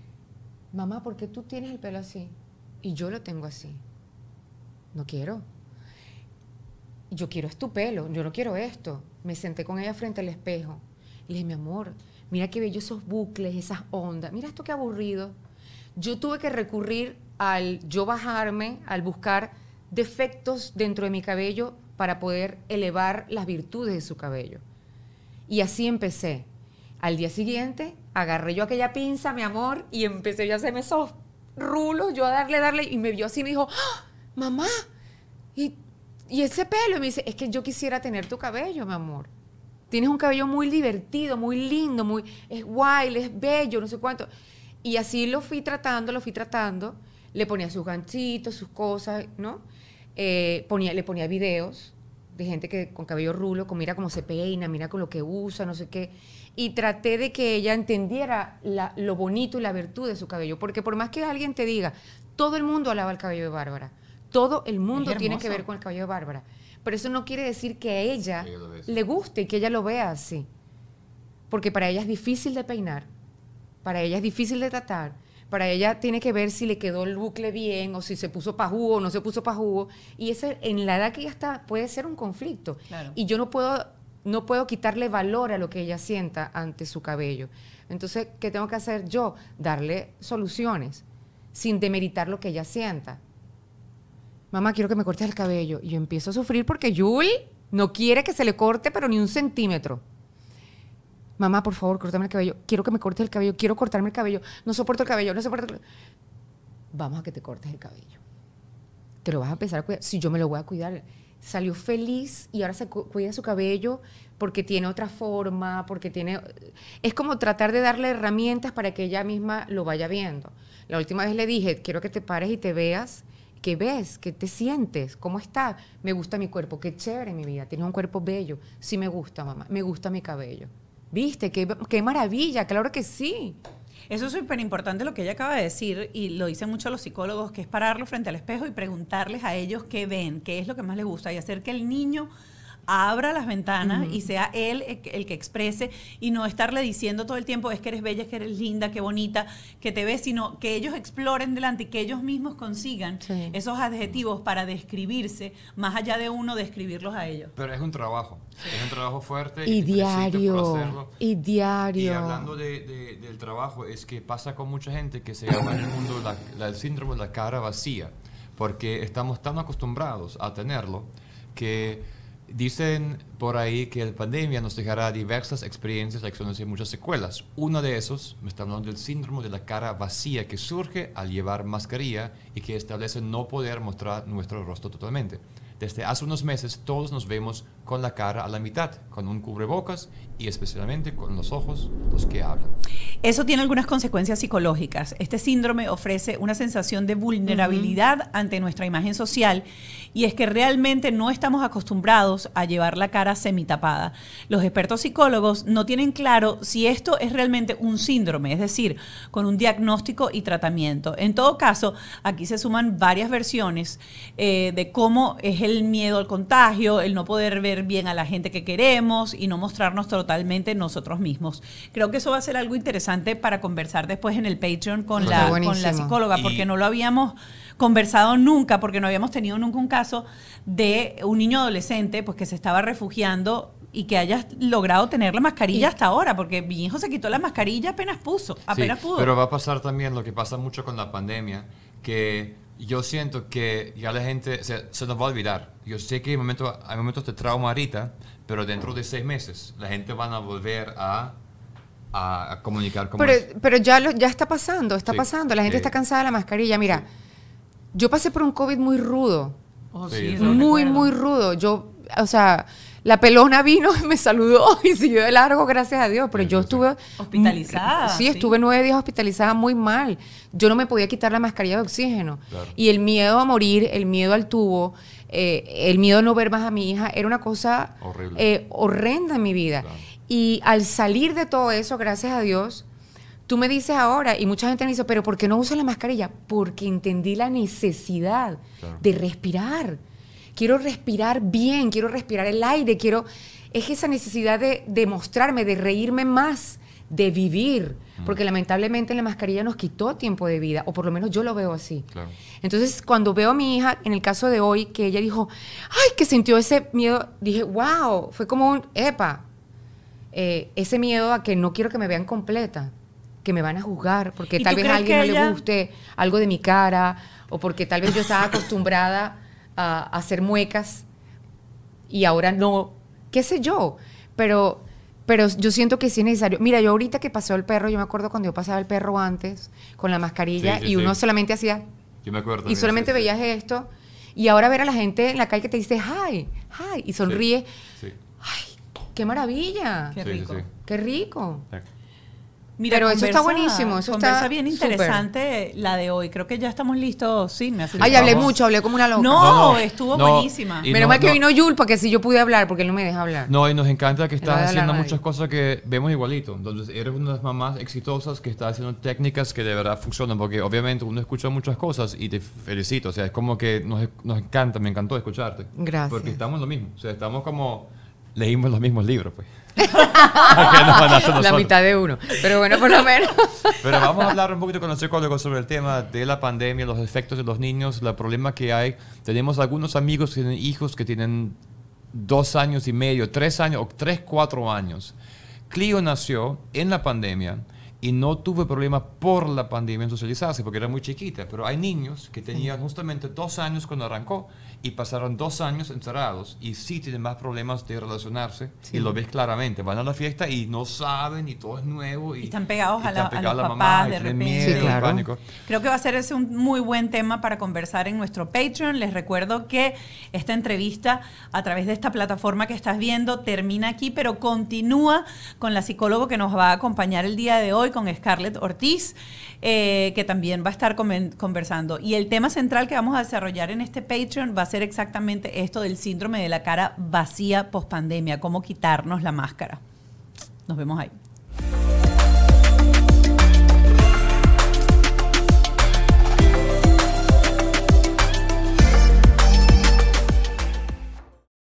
Mamá, ¿por qué tú tienes el pelo así? Y yo lo tengo así. No quiero. yo quiero tu pelo, yo no quiero esto. Me senté con ella frente al espejo y le dije, mi amor, mira qué bello esos bucles, esas ondas, mira esto qué aburrido. Yo tuve que recurrir al yo bajarme, al buscar defectos dentro de mi cabello para poder elevar las virtudes de su cabello. Y así empecé. Al día siguiente, agarré yo aquella pinza, mi amor, y empecé yo a hacerme esos rulos, yo a darle, y me vio así y me dijo, ¡ah, mamá! ¿Y ese pelo? Y me dice, es que yo quisiera tener tu cabello, mi amor. Tienes un cabello muy divertido, muy lindo, es guay, es bello, no sé cuánto. Y así lo fui tratando, le ponía sus ganchitos, sus cosas, ¿no? Le ponía videos de gente que con cabello rulo, mira cómo se peina, mira con lo que usa, no sé qué. Y traté de que ella entendiera lo bonito y la virtud de su cabello. Porque por más que alguien te diga, todo el mundo alaba el cabello de Bárbara. Todo el mundo tiene que ver con el cabello de Bárbara. Pero eso no quiere decir que a ella le guste y que ella lo vea así. Porque para ella es difícil de peinar, para ella es difícil de tratar, para ella tiene que ver si le quedó el bucle bien o si se puso pajugo o no se puso pajugo. Y ese, en la edad que ella está puede ser un conflicto. Claro. Y yo no puedo quitarle valor a lo que ella sienta ante su cabello. Entonces, ¿qué tengo que hacer yo? Darle soluciones sin demeritar lo que ella sienta. Mamá, quiero que me cortes el cabello. Y yo empiezo a sufrir porque Yul no quiere que se le corte, pero ni un centímetro. Mamá, por favor, córtame el cabello. Quiero que me cortes el cabello. Quiero cortarme el cabello. No soporto el cabello. Vamos a que te cortes el cabello. Te lo vas a empezar a cuidar. Si yo me lo voy a cuidar. Salió feliz y ahora se cuida su cabello porque tiene otra forma, porque tiene... Es como tratar de darle herramientas para que ella misma lo vaya viendo. La última vez le dije, quiero que te pares y te veas. ¿Qué ves? ¿Qué te sientes? ¿Cómo estás? Me gusta mi cuerpo. Qué chévere mi vida. Tienes un cuerpo bello. Sí me gusta, mamá. Me gusta mi cabello. ¿Viste? ¡Qué maravilla! Claro que sí. Eso es súper importante lo que ella acaba de decir, y lo dicen mucho los psicólogos, que es pararlo frente al espejo y preguntarles a ellos qué ven, qué es lo que más les gusta, y hacer que el niño abra las ventanas y sea él el que exprese, y no estarle diciendo todo el tiempo es que eres bella, que eres linda, que bonita, que te ves, sino que ellos exploren delante y que ellos mismos consigan esos adjetivos para describirse, más allá de uno describirlos a ellos. Pero es un trabajo, es un trabajo fuerte. Y diario, y hablando del trabajo, es que pasa con mucha gente que se llama en el mundo el síndrome de la cara vacía, porque estamos tan acostumbrados a tenerlo que dicen por ahí que la pandemia nos dejará diversas experiencias, lecciones y muchas secuelas. Uno de esos, me está hablando del síndrome de la cara vacía, que surge al llevar mascarilla y que establece no poder mostrar nuestro rostro totalmente. Desde hace unos meses todos nos vemos con la cara a la mitad, con un cubrebocas y especialmente con los ojos, los que hablan. Eso tiene algunas consecuencias psicológicas. Este síndrome ofrece una sensación de vulnerabilidad ante nuestra imagen social, y es que realmente no estamos acostumbrados a llevar la cara semitapada. Los expertos psicólogos no tienen claro si esto es realmente un síndrome, es decir, con un diagnóstico y tratamiento. En todo caso, aquí se suman varias versiones de cómo es el miedo al contagio, el no poder ver bien a la gente que queremos y no mostrarnos totalmente nosotros mismos. Creo que eso va a ser algo interesante para conversar después en el Patreon con la psicóloga, porque no lo habíamos conversado nunca, porque no habíamos tenido nunca un caso de un niño adolescente pues que se estaba refugiando y que hayas logrado tener la mascarilla hasta ahora, porque mi hijo se quitó la mascarilla apenas pudo. Pero va a pasar también lo que pasa mucho con la pandemia, que yo siento que ya la gente se nos va a olvidar. Yo sé que hay momentos de trauma ahorita, pero dentro de 6 meses la gente van a volver a comunicar como pero ya está pasando, pasando. La gente está cansada de la mascarilla. Mira, yo pasé por un COVID muy rudo. Muy rudo. La pelona vino, me saludó y siguió de largo, gracias a Dios. Pero yo estuve hospitalizada. Sí, estuve 9 días hospitalizada muy mal. Yo no me podía quitar la mascarilla de oxígeno. Claro. Y el miedo a morir, el miedo al tubo, el miedo a no ver más a mi hija, era una cosa horrenda en mi vida. Claro. Y al salir de todo eso, gracias a Dios, tú me dices ahora, y mucha gente me dice, ¿pero por qué no usas la mascarilla? Porque entendí la necesidad de respirar. Quiero respirar bien, quiero respirar el aire, es esa necesidad de mostrarme, de reírme más, de vivir, porque lamentablemente la mascarilla nos quitó tiempo de vida, o por lo menos yo lo veo así. Claro. Entonces, cuando veo a mi hija, en el caso de hoy, que ella dijo, ay, que sintió ese miedo, dije, wow, fue como un, ese miedo a que no quiero que me vean completa, que me van a juzgar, porque tal vez a alguien no le guste algo de mi cara, o porque tal vez yo estaba acostumbrada a hacer muecas y ahora no, qué sé yo, pero yo siento que sí es necesario. Mira, yo ahorita que pasó el perro, yo me acuerdo cuando yo pasaba el perro antes con la mascarilla y uno solamente hacía, yo me acuerdo y solamente veías esto, y ahora ver a la gente en la calle que te dice hi, y sonríe, ay, qué maravilla, qué rico, qué rico. Mira, pero eso está buenísimo, eso está bien interesante super. La de hoy. Creo que ya estamos listos. Sí, me hace Ay, hablé mucho, hablé como una loca. No, estuvo buenísima. Menos mal que vino Yul, porque si yo pude hablar, porque él no me deja hablar. No, y nos encanta que estás haciendo muchas cosas que vemos igualito. Entonces, eres una de las mamás exitosas que está haciendo técnicas que de verdad funcionan, porque obviamente uno escucha muchas cosas y te felicito. O sea, es como que nos encanta, me encantó escucharte. Gracias. Porque estamos en lo mismo. O sea, estamos como, leímos los mismos libros, pues. La mitad de uno, pero bueno, por lo menos. Pero vamos a hablar un poquito con los psicólogos sobre el tema de la pandemia, los efectos de los niños, el problema que hay. Tenemos algunos amigos que tienen hijos que tienen 2 años y medio, 3 años o 3, 4 años. Clio nació en la pandemia y no tuve problema por la pandemia en socializarse porque era muy chiquita, pero hay niños que tenían justamente 2 años cuando arrancó y pasaron 2 años encerrados y sí tienen más problemas de relacionarse y lo ves claramente. Van a la fiesta y no saben y todo es nuevo. Y están pegados a los papás papás de repente. Miedo, sí, claro. pánico. Creo que va a ser ese un muy buen tema para conversar en nuestro Patreon. Les recuerdo que esta entrevista a través de esta plataforma que estás viendo termina aquí, pero continúa con la psicóloga que nos va a acompañar el día de hoy, con Scarlett Ortiz, que también va a estar conversando. Y el tema central que vamos a desarrollar en este Patreon va a ser exactamente esto del síndrome de la cara vacía post-pandemia, cómo quitarnos la máscara. Nos vemos ahí.